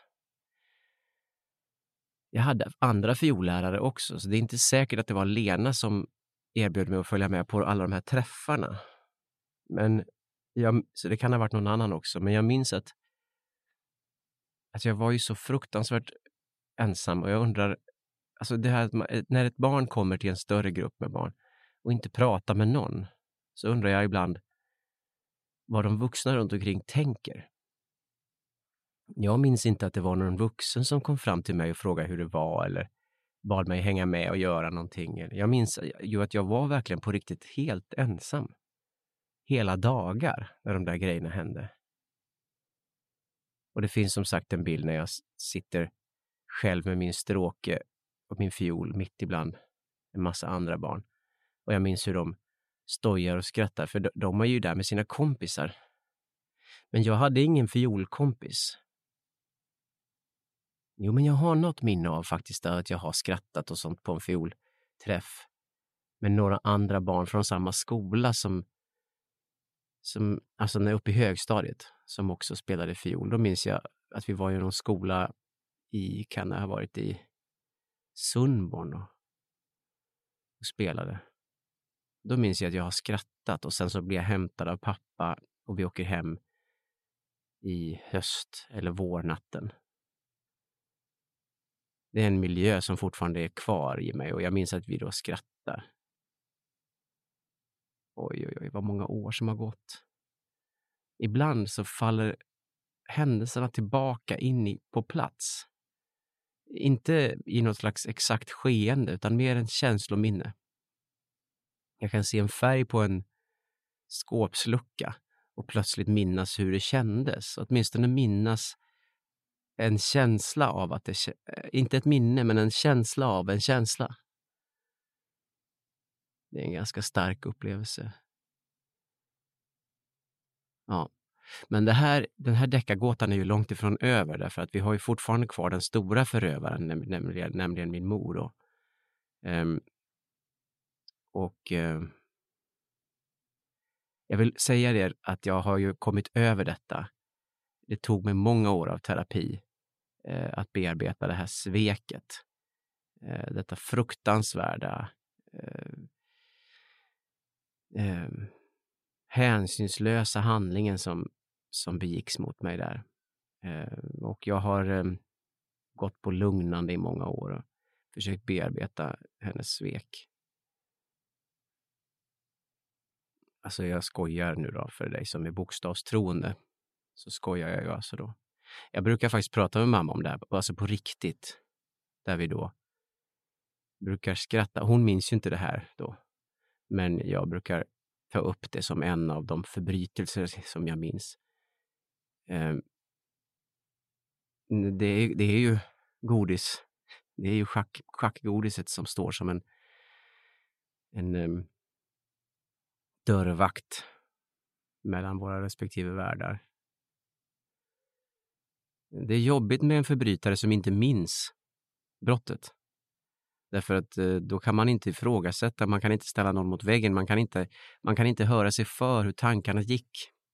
S5: Jag hade andra fiollärare också, så det är inte säkert att det var Lena som erbjöd mig att följa med på alla de här träffarna. Men jag, så det kan ha varit någon annan också, men jag minns att, att jag var ju så fruktansvärt ensam och jag undrar, alltså det här, när ett barn kommer till en större grupp med barn och inte pratar med någon, så undrar jag ibland vad de vuxna runt omkring tänker. Jag minns inte att det var någon vuxen som kom fram till mig och frågade hur det var eller bad mig hänga med och göra någonting. Jag minns ju att jag var verkligen på riktigt helt ensam. Hela dagar när de där grejerna hände. Och det finns som sagt en bild när jag sitter själv med min stråke och min fiol mitt ibland en massa andra barn. Och jag minns hur de stojar och skrattar, för de, de är ju där med sina kompisar. Men jag hade ingen fiolkompis. Jo, men jag har något minne av faktiskt att jag har skrattat och sånt på en fiolträff med några andra barn från samma skola som, som alltså när jag uppe i högstadiet, som också spelade fiol. Då minns jag att vi var i någon skola i, kan det ha varit i Sundborn och, och spelade. Då minns jag att jag har skrattat och sen så blir jag hämtad av pappa och vi åker hem i höst eller vårnatten. Det är en miljö som fortfarande är kvar i mig och jag minns att vi då skrattar. Oj, oj, oj, vad många år som har gått. Ibland så faller händelserna tillbaka in i, på plats. Inte i något slags exakt skeende utan mer en känslominne. Jag kan se en färg på en skåpslucka och plötsligt minnas hur det kändes. Åtminstone minnas en känsla av att det, inte ett minne, men en känsla av en känsla. Det är en ganska stark upplevelse. Ja, men det här, den här deckargåtan är ju långt ifrån över därför att vi har ju fortfarande kvar den stora förövaren, nämligen, nämligen min mor då. Um, och um, jag vill säga det att jag har ju kommit över detta. Det tog mig många år av terapi eh, att bearbeta det här sveket. Eh, detta fruktansvärda eh, eh, hänsynslösa handlingen som, som begicks mot mig där. Eh, och jag har eh, gått på lugnande i många år och försökt bearbeta hennes svek. Alltså jag skojar nu då för dig som är bokstavstroende. Så skojar jag ju alltså då. Jag brukar faktiskt prata med mamma om det här, alltså på riktigt. Där vi då brukar skratta. Hon minns ju inte det här då. Men jag brukar ta upp det som en av de förbrytelser som jag minns. Eh, det, är, det är ju godis. Det är ju schack, schackgodiset som står som en, en um, dörrvakt mellan våra respektive världar. Det är jobbigt med en förbrytare som inte minns brottet. Därför att eh, då kan man inte ifrågasätta, man kan inte ställa någon mot väggen, man kan inte, man kan inte höra sig för hur tankarna gick.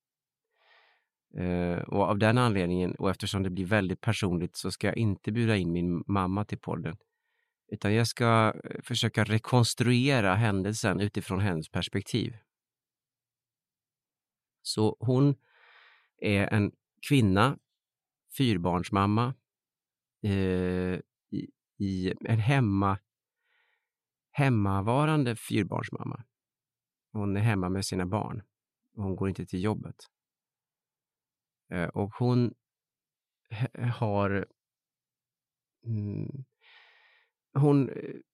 S5: Eh, och av den anledningen, och eftersom det blir väldigt personligt, så ska jag inte bjuda in min mamma till podden. Utan jag ska försöka rekonstruera händelsen utifrån hennes perspektiv. Så hon är en kvinna, fyrbarnsmamma, eh, i, i en hemma, hemmavarande fyrbarnsmamma. Hon är hemma med sina barn. Hon går inte till jobbet. Eh, och hon he, har... Mm, hon...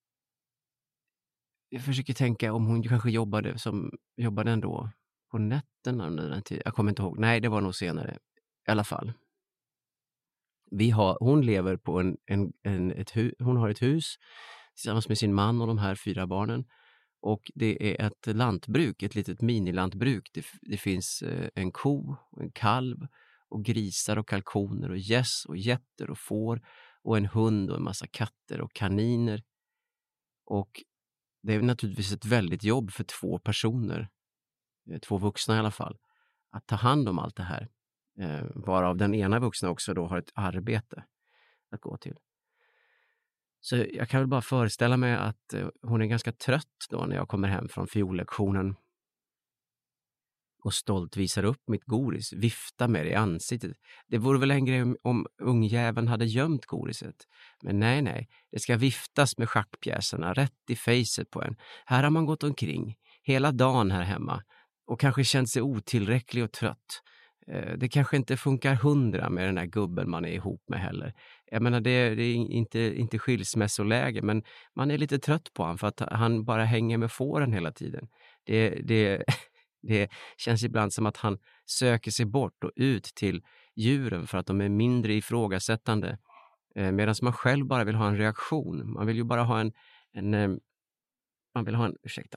S5: Jag försöker tänka om hon kanske jobbade som jobbade ändå på nätterna under den tiden. Jag kommer inte ihåg. Nej, det var nog senare. I alla fall. Vi har, hon lever på en, en, en, ett hus. Hon har ett hus tillsammans med sin man och de här fyra barnen. Och det är ett lantbruk, ett litet minilantbruk. Det, det finns en ko, en kalv och grisar och kalkoner och gäss och getter och får och en hund och en massa katter och kaniner. Och det är naturligtvis ett väldigt jobb för två personer, två vuxna i alla fall, att ta hand om allt det här. Eh, varav den ena vuxna också då har ett arbete att gå till. Så jag kan väl bara föreställa mig att eh, hon är ganska trött då när jag kommer hem från fiollektionen och stolt visar upp mitt godis, viftar med det i ansiktet. Det vore väl en grej om, om ungjäveln hade gömt godiset. Men nej, nej. Det ska viftas med schackpjäserna rätt i facet på en. Här har man gått omkring hela dagen här hemma och kanske känt sig otillräcklig och trött. Eh, det kanske inte funkar hundra med den här gubben man är ihop med heller. Jag menar, det, det är inte, inte skilsmässoläge, men man är lite trött på han för att han bara hänger med fåren hela tiden. Det... det Det känns ibland som att han söker sig bort och ut till djuren för att de är mindre ifrågasättande. Eh, medan man själv bara vill ha en reaktion. Man vill ju bara ha en... en eh, man vill ha en... Ursäkta.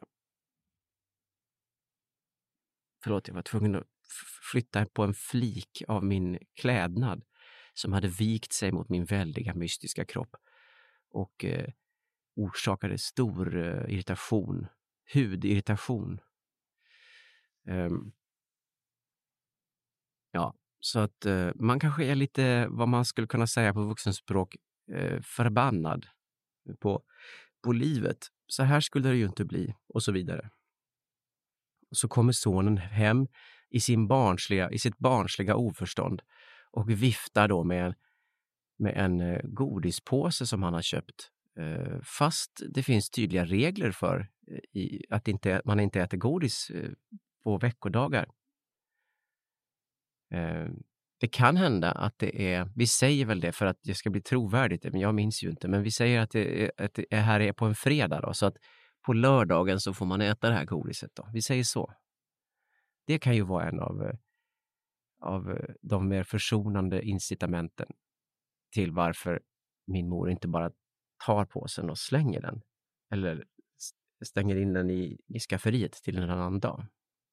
S5: Förlåt, jag var tvungen att f- flytta på en flik av min klädnad som hade vikt sig mot min väldiga mystiska kropp. Och eh, orsakade stor eh, irritation. Hudirritation. Um, ja, så att uh, man kanske är lite, vad man skulle kunna säga på vuxenspråk, uh, förbannad på, på livet. Så här skulle det ju inte bli, och så vidare. Och så kommer sonen hem i, sin barnsliga, i sitt barnsliga oförstånd och viftar då med, med en uh, godispåse som han har köpt. Uh, fast det finns tydliga regler för uh, i, att inte, man inte äter godis uh, på veckodagar. Eh, det kan hända att det är, vi säger väl det för att det ska bli trovärdigt, men jag minns ju inte, men vi säger att det, är, att det här är på en fredag då, så att på lördagen så får man äta det här godiset då. Vi säger så. Det kan ju vara en av, av de mer försonande incitamenten till varför min mor inte bara tar påsen och slänger den, eller stänger in den i, i skafferiet till en annan dag.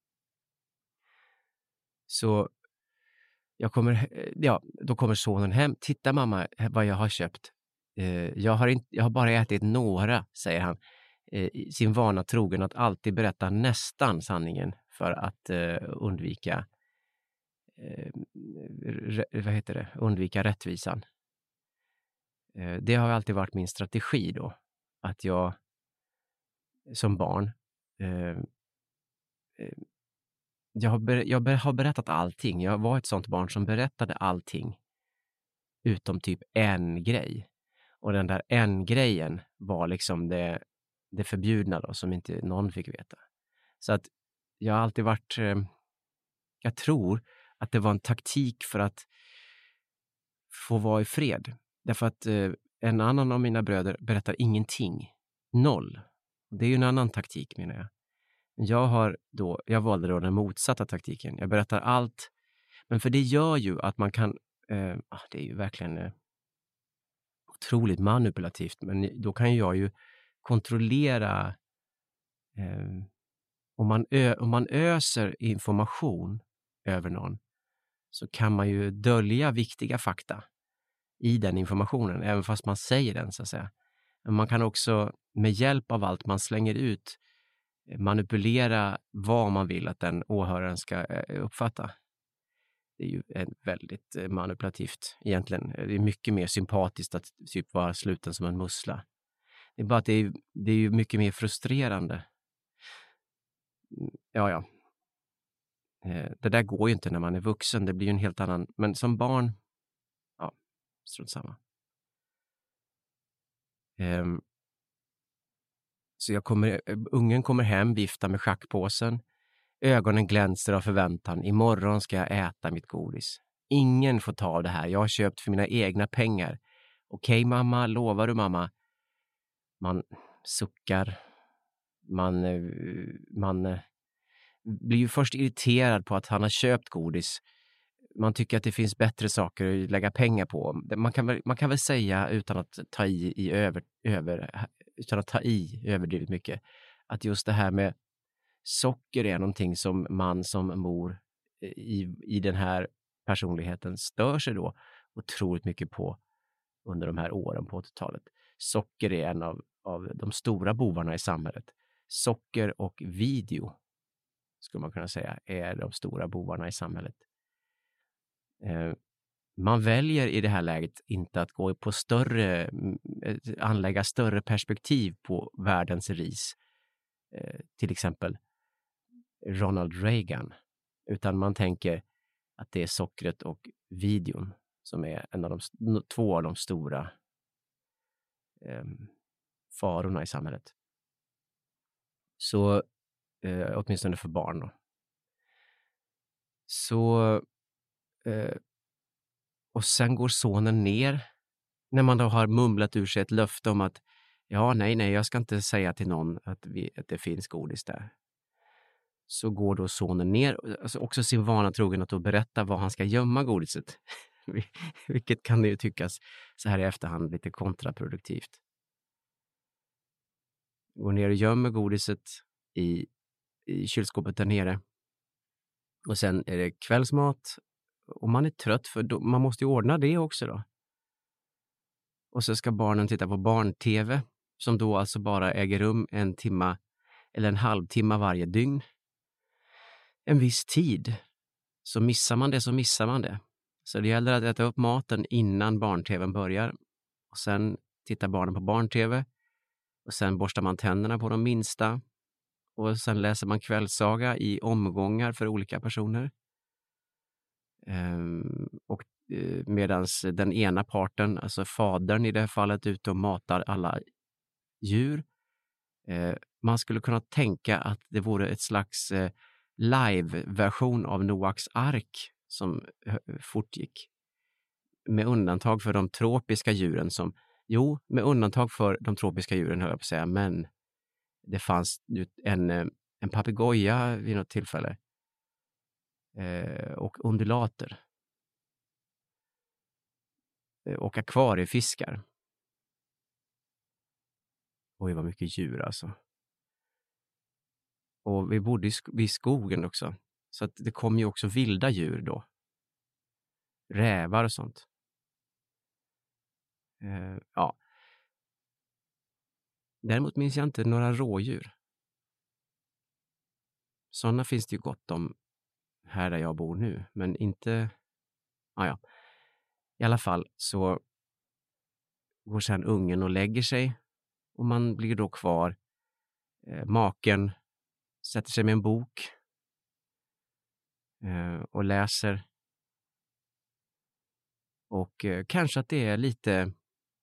S5: Så jag kommer, ja, då kommer sonen hem. Titta mamma vad jag har köpt. Eh, jag, har inte, jag har bara ätit några, säger han. Eh, sin vana trogen att alltid berätta nästan sanningen för att eh, undvika eh, re, vad heter det? Undvika rättvisan. Eh, det har alltid varit min strategi då. Att jag som barn eh, eh, Jag har, ber- jag ber- har berättat allting. Jag var ett sånt barn som berättade allting. Utom typ en grej. Och den där en grejen var liksom det, det förbjudna då, som inte någon fick veta. Så att jag har alltid varit... Eh, jag tror att det var en taktik för att få vara i fred. Därför att eh, en annan av mina bröder berättar ingenting. Noll. Det är ju en annan taktik, menar jag. Jag har då, jag valde då den motsatta taktiken. Jag berättar allt. Men för det gör ju att man kan, eh, det är ju verkligen eh, otroligt manipulativt. Men då kan jag ju kontrollera, eh, om man, ö, om man öser information över någon så kan man ju dölja viktiga fakta i den informationen, även fast man säger den så att säga. Men man kan också med hjälp av allt man slänger ut manipulera vad man vill att den åhöraren ska uppfatta. Det är ju en väldigt manipulativt egentligen. Det är mycket mer sympatiskt att typ vara sluten som en mussla. Det är bara att det är, det är ju mycket mer frustrerande. Ja, ja. Det där går ju inte när man är vuxen. Det blir ju en helt annan... Men som barn, ja, strunt samma. Um, så jag kommer, ungen kommer hem, viftar med schackpåsen. Ögonen glänser av förväntan. Imorgon ska jag äta mitt godis. Ingen får ta av det här. Jag har köpt för mina egna pengar. Okej mamma, lovar du mamma? Man suckar. Man, man blir ju först irriterad på att han har köpt godis. Man tycker att det finns bättre saker att lägga pengar på. Man kan väl, man kan väl säga utan att ta i, i över, över, utan att ta i överdrivet mycket, att just det här med socker är någonting som man som mor i, i den här personligheten stör sig då otroligt mycket på under de här åren på åttiotalet. Socker är en av, av de stora bovarna i samhället. Socker och video, skulle man kunna säga, är de stora bovarna i samhället. Eh, man väljer i det här läget inte att gå på större, anlägga större perspektiv på världens ris. Eh, till exempel Ronald Reagan. Utan man tänker att det är sockret och videon som är en av de, två av de stora eh, farorna i samhället. Så eh, åtminstone för barn då. Så eh, och sen går sonen ner när man då har mumlat ur sig ett löfte om att ja, nej, nej, jag ska inte säga till någon att, vi, att det finns godis där. Så går då sonen ner, alltså också sin vana trogen att då berätta vad han ska gömma godiset. Vilket kan det ju tyckas så här i efterhand lite kontraproduktivt. Går ner och gömmer godiset i, i kylskåpet där nere. Och sen är det kvällsmat. Och man är trött för då, man måste ju ordna det också då. Och så ska barnen titta på barn-tv. Som då alltså bara äger rum en timma eller en halvtimme varje dygn. En viss tid. Så missar man det så missar man det. Så det gäller att äta upp maten innan barn-tvn börjar. Och sen tittar barnen på barn-tv. Och sen borstar man tänderna på de minsta. Och sen läser man kvällssaga i omgångar för olika personer. Ehm, och eh, medans den ena parten, alltså fadern i det här fallet, ute och matar alla djur. Eh, man skulle kunna tänka att det vore ett slags eh, live-version av Noaks ark som eh, fortgick. Med undantag för de tropiska djuren som, jo, med undantag för de tropiska djuren höll jag på att säga, men det fanns en, en papegoja vid något tillfälle. Eh, och undulater. Eh, och akvariefiskar. Oj, vad mycket djur alltså. Och vi bodde i sk- vid skogen också. Så att det kom ju också vilda djur då. Rävar och sånt. Eh, ja. Däremot minns jag inte några rådjur. Sådana finns det ju gott om här där jag bor nu. Men inte... Ah, ja. I alla fall så går sedan ungen och lägger sig. Och man blir då kvar. Eh, maken sätter sig med en bok. Eh, och läser. Och eh, kanske att det är lite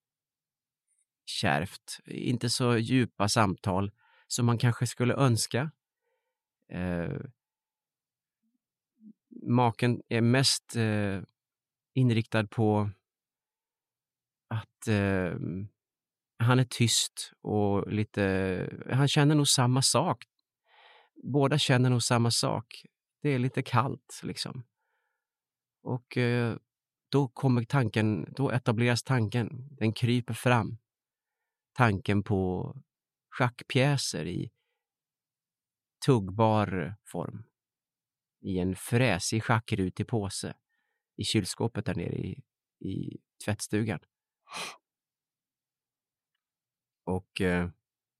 S5: kärvt. Inte så djupa samtal som man kanske skulle önska. Eh, maken är mest eh, inriktad på att eh, han är tyst och lite, han känner nog samma sak. Båda känner nog samma sak. Det är lite kallt liksom. Och eh, då kommer tanken, då etableras tanken, den kryper fram. Tanken på schackpjäser i tuggbar form. I en fräsig schackrutig påse. I kylskåpet där nere i, i tvättstugan. Och eh,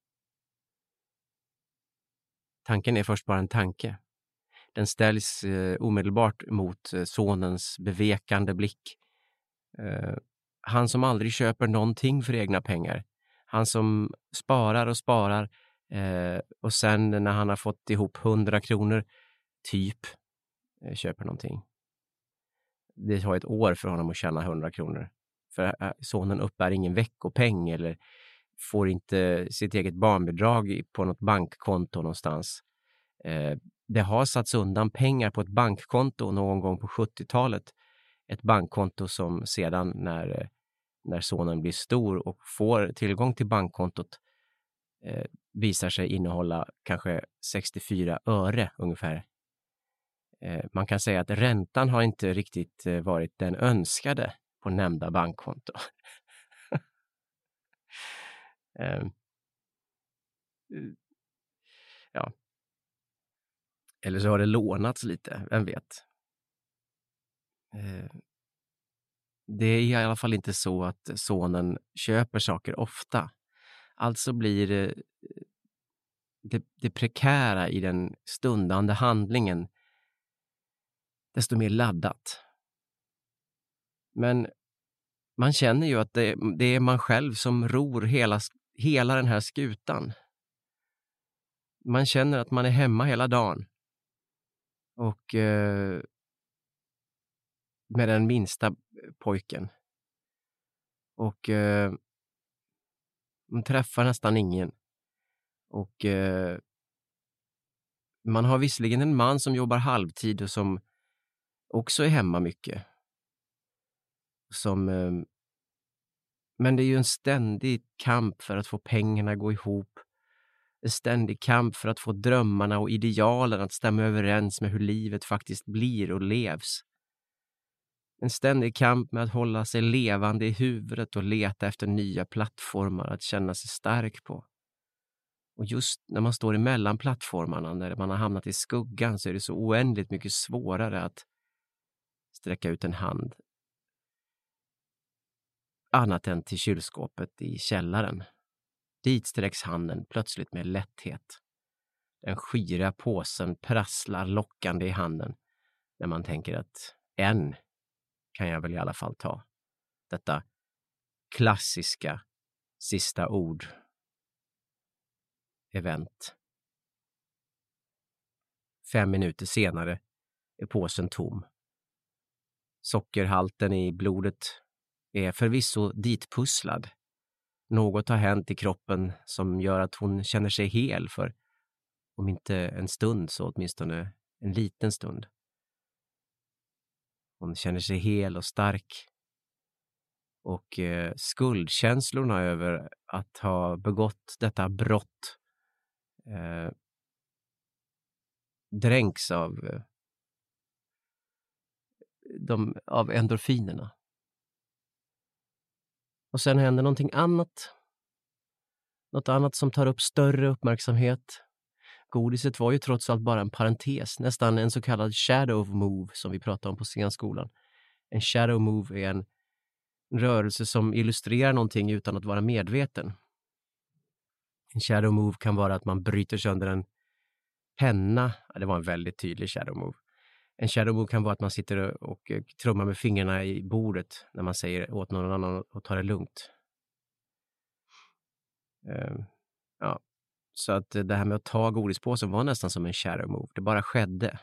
S5: tanken är först bara en tanke. Den ställs eh, omedelbart mot eh, sonens bevekande blick. Eh, han som aldrig köper någonting för egna pengar. Han som sparar och sparar eh, och sen när han har fått ihop hundra kronor typ eh, köper någonting. Det tar ett år för honom att tjäna hundra kronor. För eh, sonen uppbär ingen veckopeng eller får inte sitt eget barnbidrag på något bankkonto någonstans. Eh, det har satts undan pengar på ett bankkonto någon gång på sjuttiotalet. Ett bankkonto som sedan när, när sonen blir stor och får tillgång till bankkontot eh, visar sig innehålla kanske sextiofyra öre ungefär. Eh, man kan säga att räntan har inte riktigt eh, varit den önskade på nämnda bankkonto. eh, ja. Eller så har det lånats lite, vem vet. Eh, det är i alla fall inte så att sonen köper saker ofta. Alltså blir det, det, det prekära i den stundande handlingen desto mer laddat. Men man känner ju att det, det är man själv som ror hela, hela den här skutan. Man känner att man är hemma hela dagen. Och eh, med den minsta pojken. Och eh, man träffar nästan ingen. Och eh, man har visserligen en man som jobbar halvtid och som också är hemma mycket. Som, eh, men det är ju en ständig kamp för att få pengarna att gå ihop. En ständig kamp för att få drömmarna och idealen att stämma överens med hur livet faktiskt blir och levs. En ständig kamp med att hålla sig levande i huvudet och leta efter nya plattformar att känna sig stark på. Och just när man står emellan plattformarna, när man har hamnat i skuggan, så är det så oändligt mycket svårare att sträcka ut en hand. Annat än till kylskåpet i källaren. Dit sträcks handen plötsligt med lätthet. Den skira påsen prasslar lockande i handen när man tänker att en kan jag väl i alla fall ta. Detta klassiska sista ord event. Fem minuter senare är påsen tom. Sockerhalten i blodet är förvisso ditpusslad. Något har hänt i kroppen som gör att hon känner sig hel för, om inte en stund så åtminstone en liten stund. Hon känner sig hel och stark. Och eh, skuldkänslorna över att ha begått detta brott eh, dränks av, eh, de, av endorfinerna. Och sen händer någonting annat. Något annat som tar upp större uppmärksamhet. Godiset var ju trots allt bara en parentes. Nästan en så kallad shadow move som vi pratade om på scenskolan. En shadow move är en rörelse som illustrerar någonting utan att vara medveten. En shadow move kan vara att man bryter sönder en penna. Ja, det var en väldigt tydlig shadow move. En shadow move kan vara att man sitter och trummar med fingrarna i bordet när man säger åt någon annan att ta det lugnt. Uh, ja, så att det här med att ta godispåsen var nästan som en shadow move. Det bara skedde.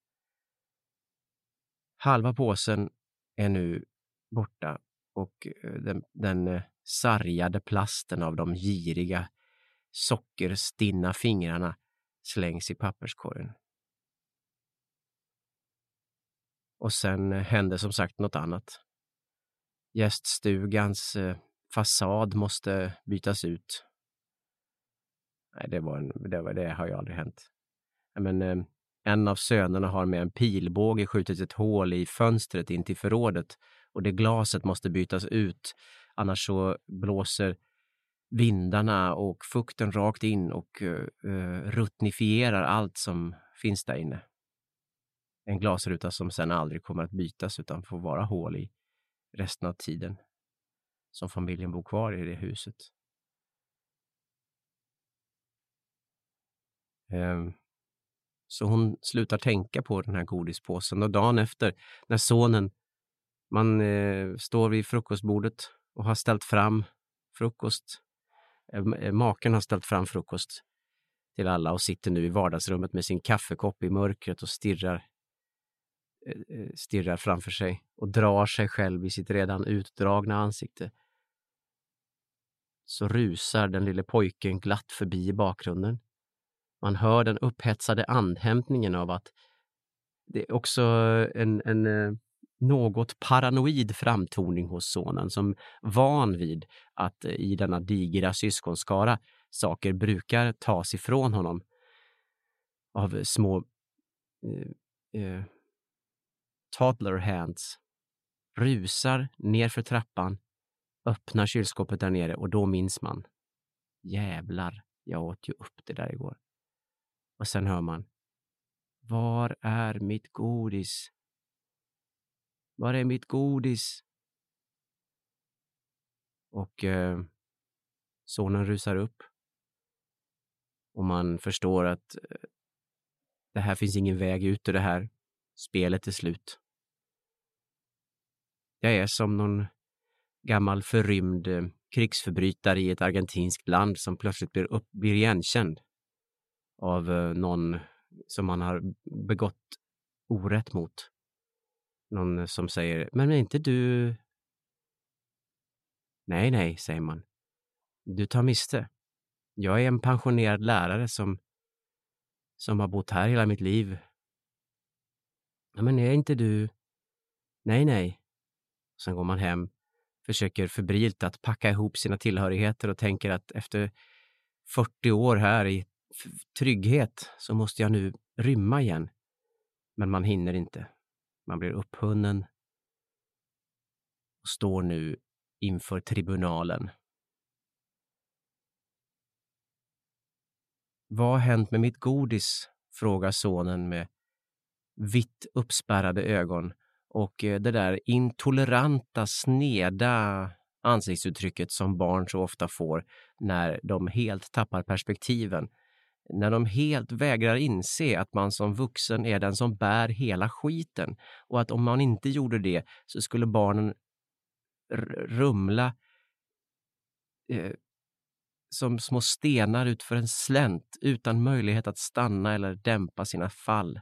S5: Halva påsen är nu borta och den, den sargade plasten av de giriga sockerstinna fingrarna slängs i papperskorgen. Och sen hände som sagt något annat. Gäststugans eh, fasad måste bytas ut. Nej, det, var en, det, var, det har ju aldrig hänt. Men, eh, en av sönerna har med en pilbåge skjutit ett hål i fönstret in till förrådet. Och det glaset måste bytas ut. Annars så blåser vindarna och fukten rakt in och uh, ruttnifierar allt som finns där inne. En glasruta som sen aldrig kommer att bytas utan får vara hål i resten av tiden som familjen bor kvar i det huset. Um, så hon slutar tänka på den här godispåsen, och dagen efter när sonen, man eh, står vid frukostbordet och har ställt fram frukost, eh, maken har ställt fram frukost till alla och sitter nu i vardagsrummet med sin kaffekopp i mörkret och stirrar eh, stirrar framför sig och drar sig själv i sitt redan utdragna ansikte. Så rusar den lille pojken glatt förbi i bakgrunden. Man hör den upphetsade andhämtningen av att det är också en, en eh, något paranoid framtoning hos sonen, som van vid att eh, i denna digra syskonskara saker brukar tas ifrån honom av små eh, eh, toddler hands. Rusar ner för trappan, öppnar kylskåpet där nere, och då minns man. Jävlar, jag åt ju upp det där igår. Och sen hör man: var är mitt godis? Var är mitt godis? Och eh, sonen rusar upp. Och man förstår att eh, det här finns ingen väg ut ur det här. Spelet är slut. Jag är som någon gammal förrymd eh, krigsförbrytare i ett argentinskt land som plötsligt blir, upp, blir igenkänd av eh, någon som man har begått orätt mot. Någon som säger: men är inte du... Nej, nej, säger man. Du tar miste. Jag är en pensionerad lärare som, som har bott här hela mitt liv. Ja, men är inte du... Nej, nej. Sen går man hem, försöker febrilt att packa ihop sina tillhörigheter och tänker att efter fyrtio år här i trygghet så måste jag nu rymma igen. Men man hinner inte. Man blir upphunnen och står nu inför tribunalen. Vad har hänt med mitt godis? Frågar sonen med vitt uppspärrade ögon och det där intoleranta, sneda ansiktsuttrycket som barn så ofta får när de helt tappar perspektiven. När de helt vägrar inse att man som vuxen är den som bär hela skiten. Och att om man inte gjorde det så skulle barnen r- rumla eh, som små stenar ut för en slänt utan möjlighet att stanna eller dämpa sina fall.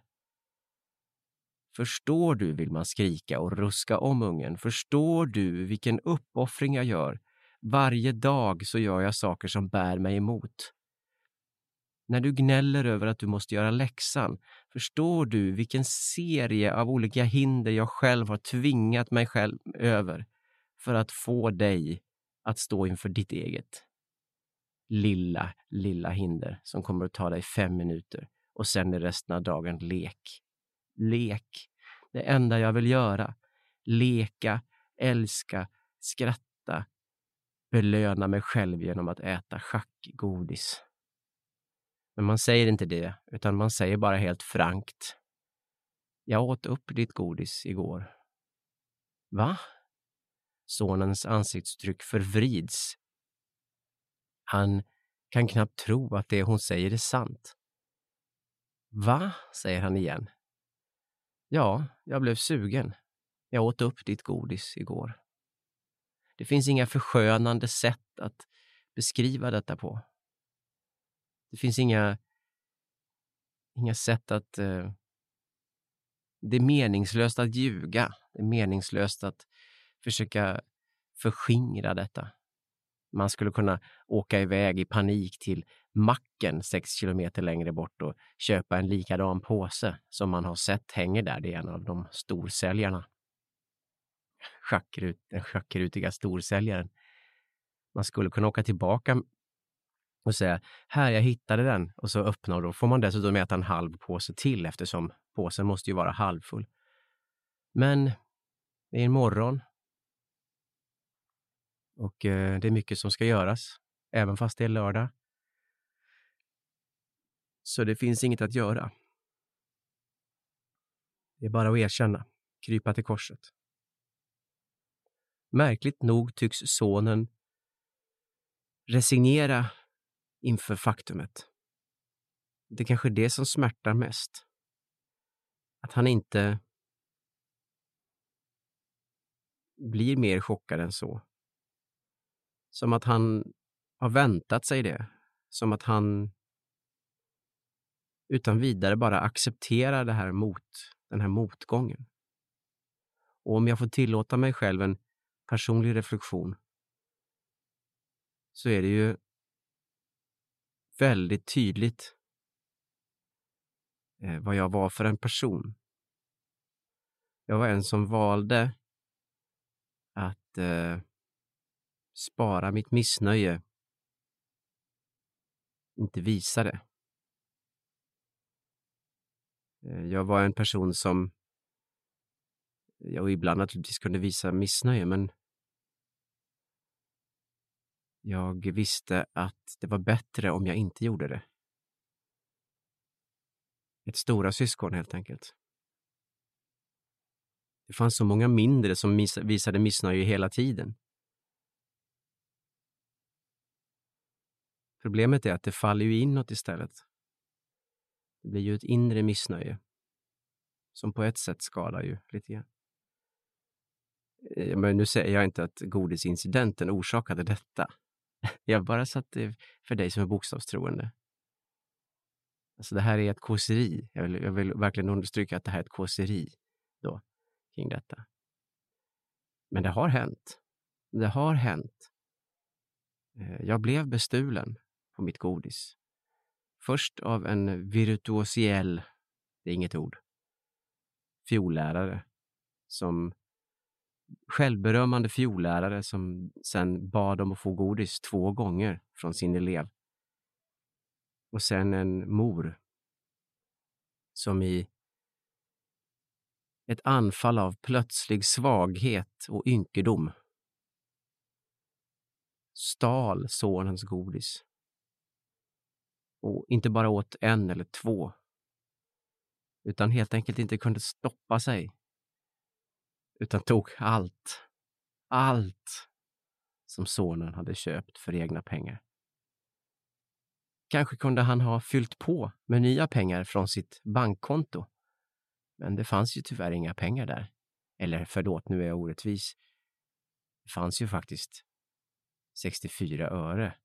S5: Förstår du, vill man skrika och ruska om ungen. Förstår du vilken uppoffring jag gör? Varje dag så gör jag saker som bär mig emot. När du gnäller över att du måste göra läxan, förstår du vilken serie av olika hinder jag själv har tvingat mig själv över för att få dig att stå inför ditt eget lilla, lilla hinder som kommer att ta dig fem minuter och sen är resten av dagen lek. Lek. Det enda jag vill göra. Leka, älska, skratta, belöna mig själv genom att äta schackgodis. Men man säger inte det, utan man säger bara helt frankt: jag åt upp ditt godis igår. Va? Sonens ansiktsuttryck förvrids. Han kan knappt tro att det hon säger är sant. Va? Säger han igen. Ja, jag blev sugen. Jag åt upp ditt godis igår. Det finns inga förskönande sätt att beskriva detta på. Det finns inga, inga sätt att... Eh, det är meningslöst att ljuga. Det är meningslöst att försöka förskingra detta. Man skulle kunna åka iväg i panik till macken sex kilometer längre bort och köpa en likadan påse som man har sett hänger där. Det är en av de storsäljarna. Schackrut, den schackrutiga storsäljaren. Man skulle kunna åka tillbaka och säga: här, jag hittade den. Och så öppnar, och då får man dessutom äta en halv påse till, eftersom påsen måste ju vara halvfull. Men det är en morgon. Och eh, det är mycket som ska göras. även fast det är lördag. Så det finns inget att göra. Det är bara att erkänna, krypa till korset. Märkligt nog tycks sonen resignera inför faktumet. Det är kanske det som smärtar mest. Att han inte blir mer chockad än så. Som att han har väntat sig det. Som att han utan vidare bara accepterar det här mot, den här motgången. Och om jag får tillåta mig själv en personlig reflektion, så är det ju väldigt tydligt eh, vad jag var för en person. Jag var en som valde att eh, spara mitt missnöje, inte visa det. Eh, jag var en person som jag ibland naturligtvis kunde visa missnöje, men jag visste att det var bättre om jag inte gjorde det. Ett stora syskon helt enkelt. Det fanns så många mindre som visade missnöje hela tiden. Problemet är att det faller ju inåt istället. Det blir ju ett inre missnöje som på ett sätt skadar ju lite grann. Men nu säger jag inte att godisincidenten orsakade detta. Jag bara satt det för dig som är bokstavstroende. Alltså det här är ett kåseri. Jag vill, jag vill verkligen understryka att det här är ett kåseri då kring detta. Men det har hänt. Det har hänt. Jag blev bestulen på mitt godis. Först av en virtuosiell, det är inget ord, fiollärare som självberömmande fiollärare som sen bad om att få godis två gånger från sin elev. Och sen en mor som i ett anfall av plötslig svaghet och ynkedom stal sonens godis. Och inte bara åt en eller två, utan helt enkelt inte kunde stoppa sig. Utan tog allt, allt som sonen hade köpt för egna pengar. Kanske kunde han ha fyllt på med nya pengar från sitt bankkonto. Men det fanns ju tyvärr inga pengar där. Eller förlåt, nu är jag orättvis. Det fanns ju faktiskt sextiofyra öre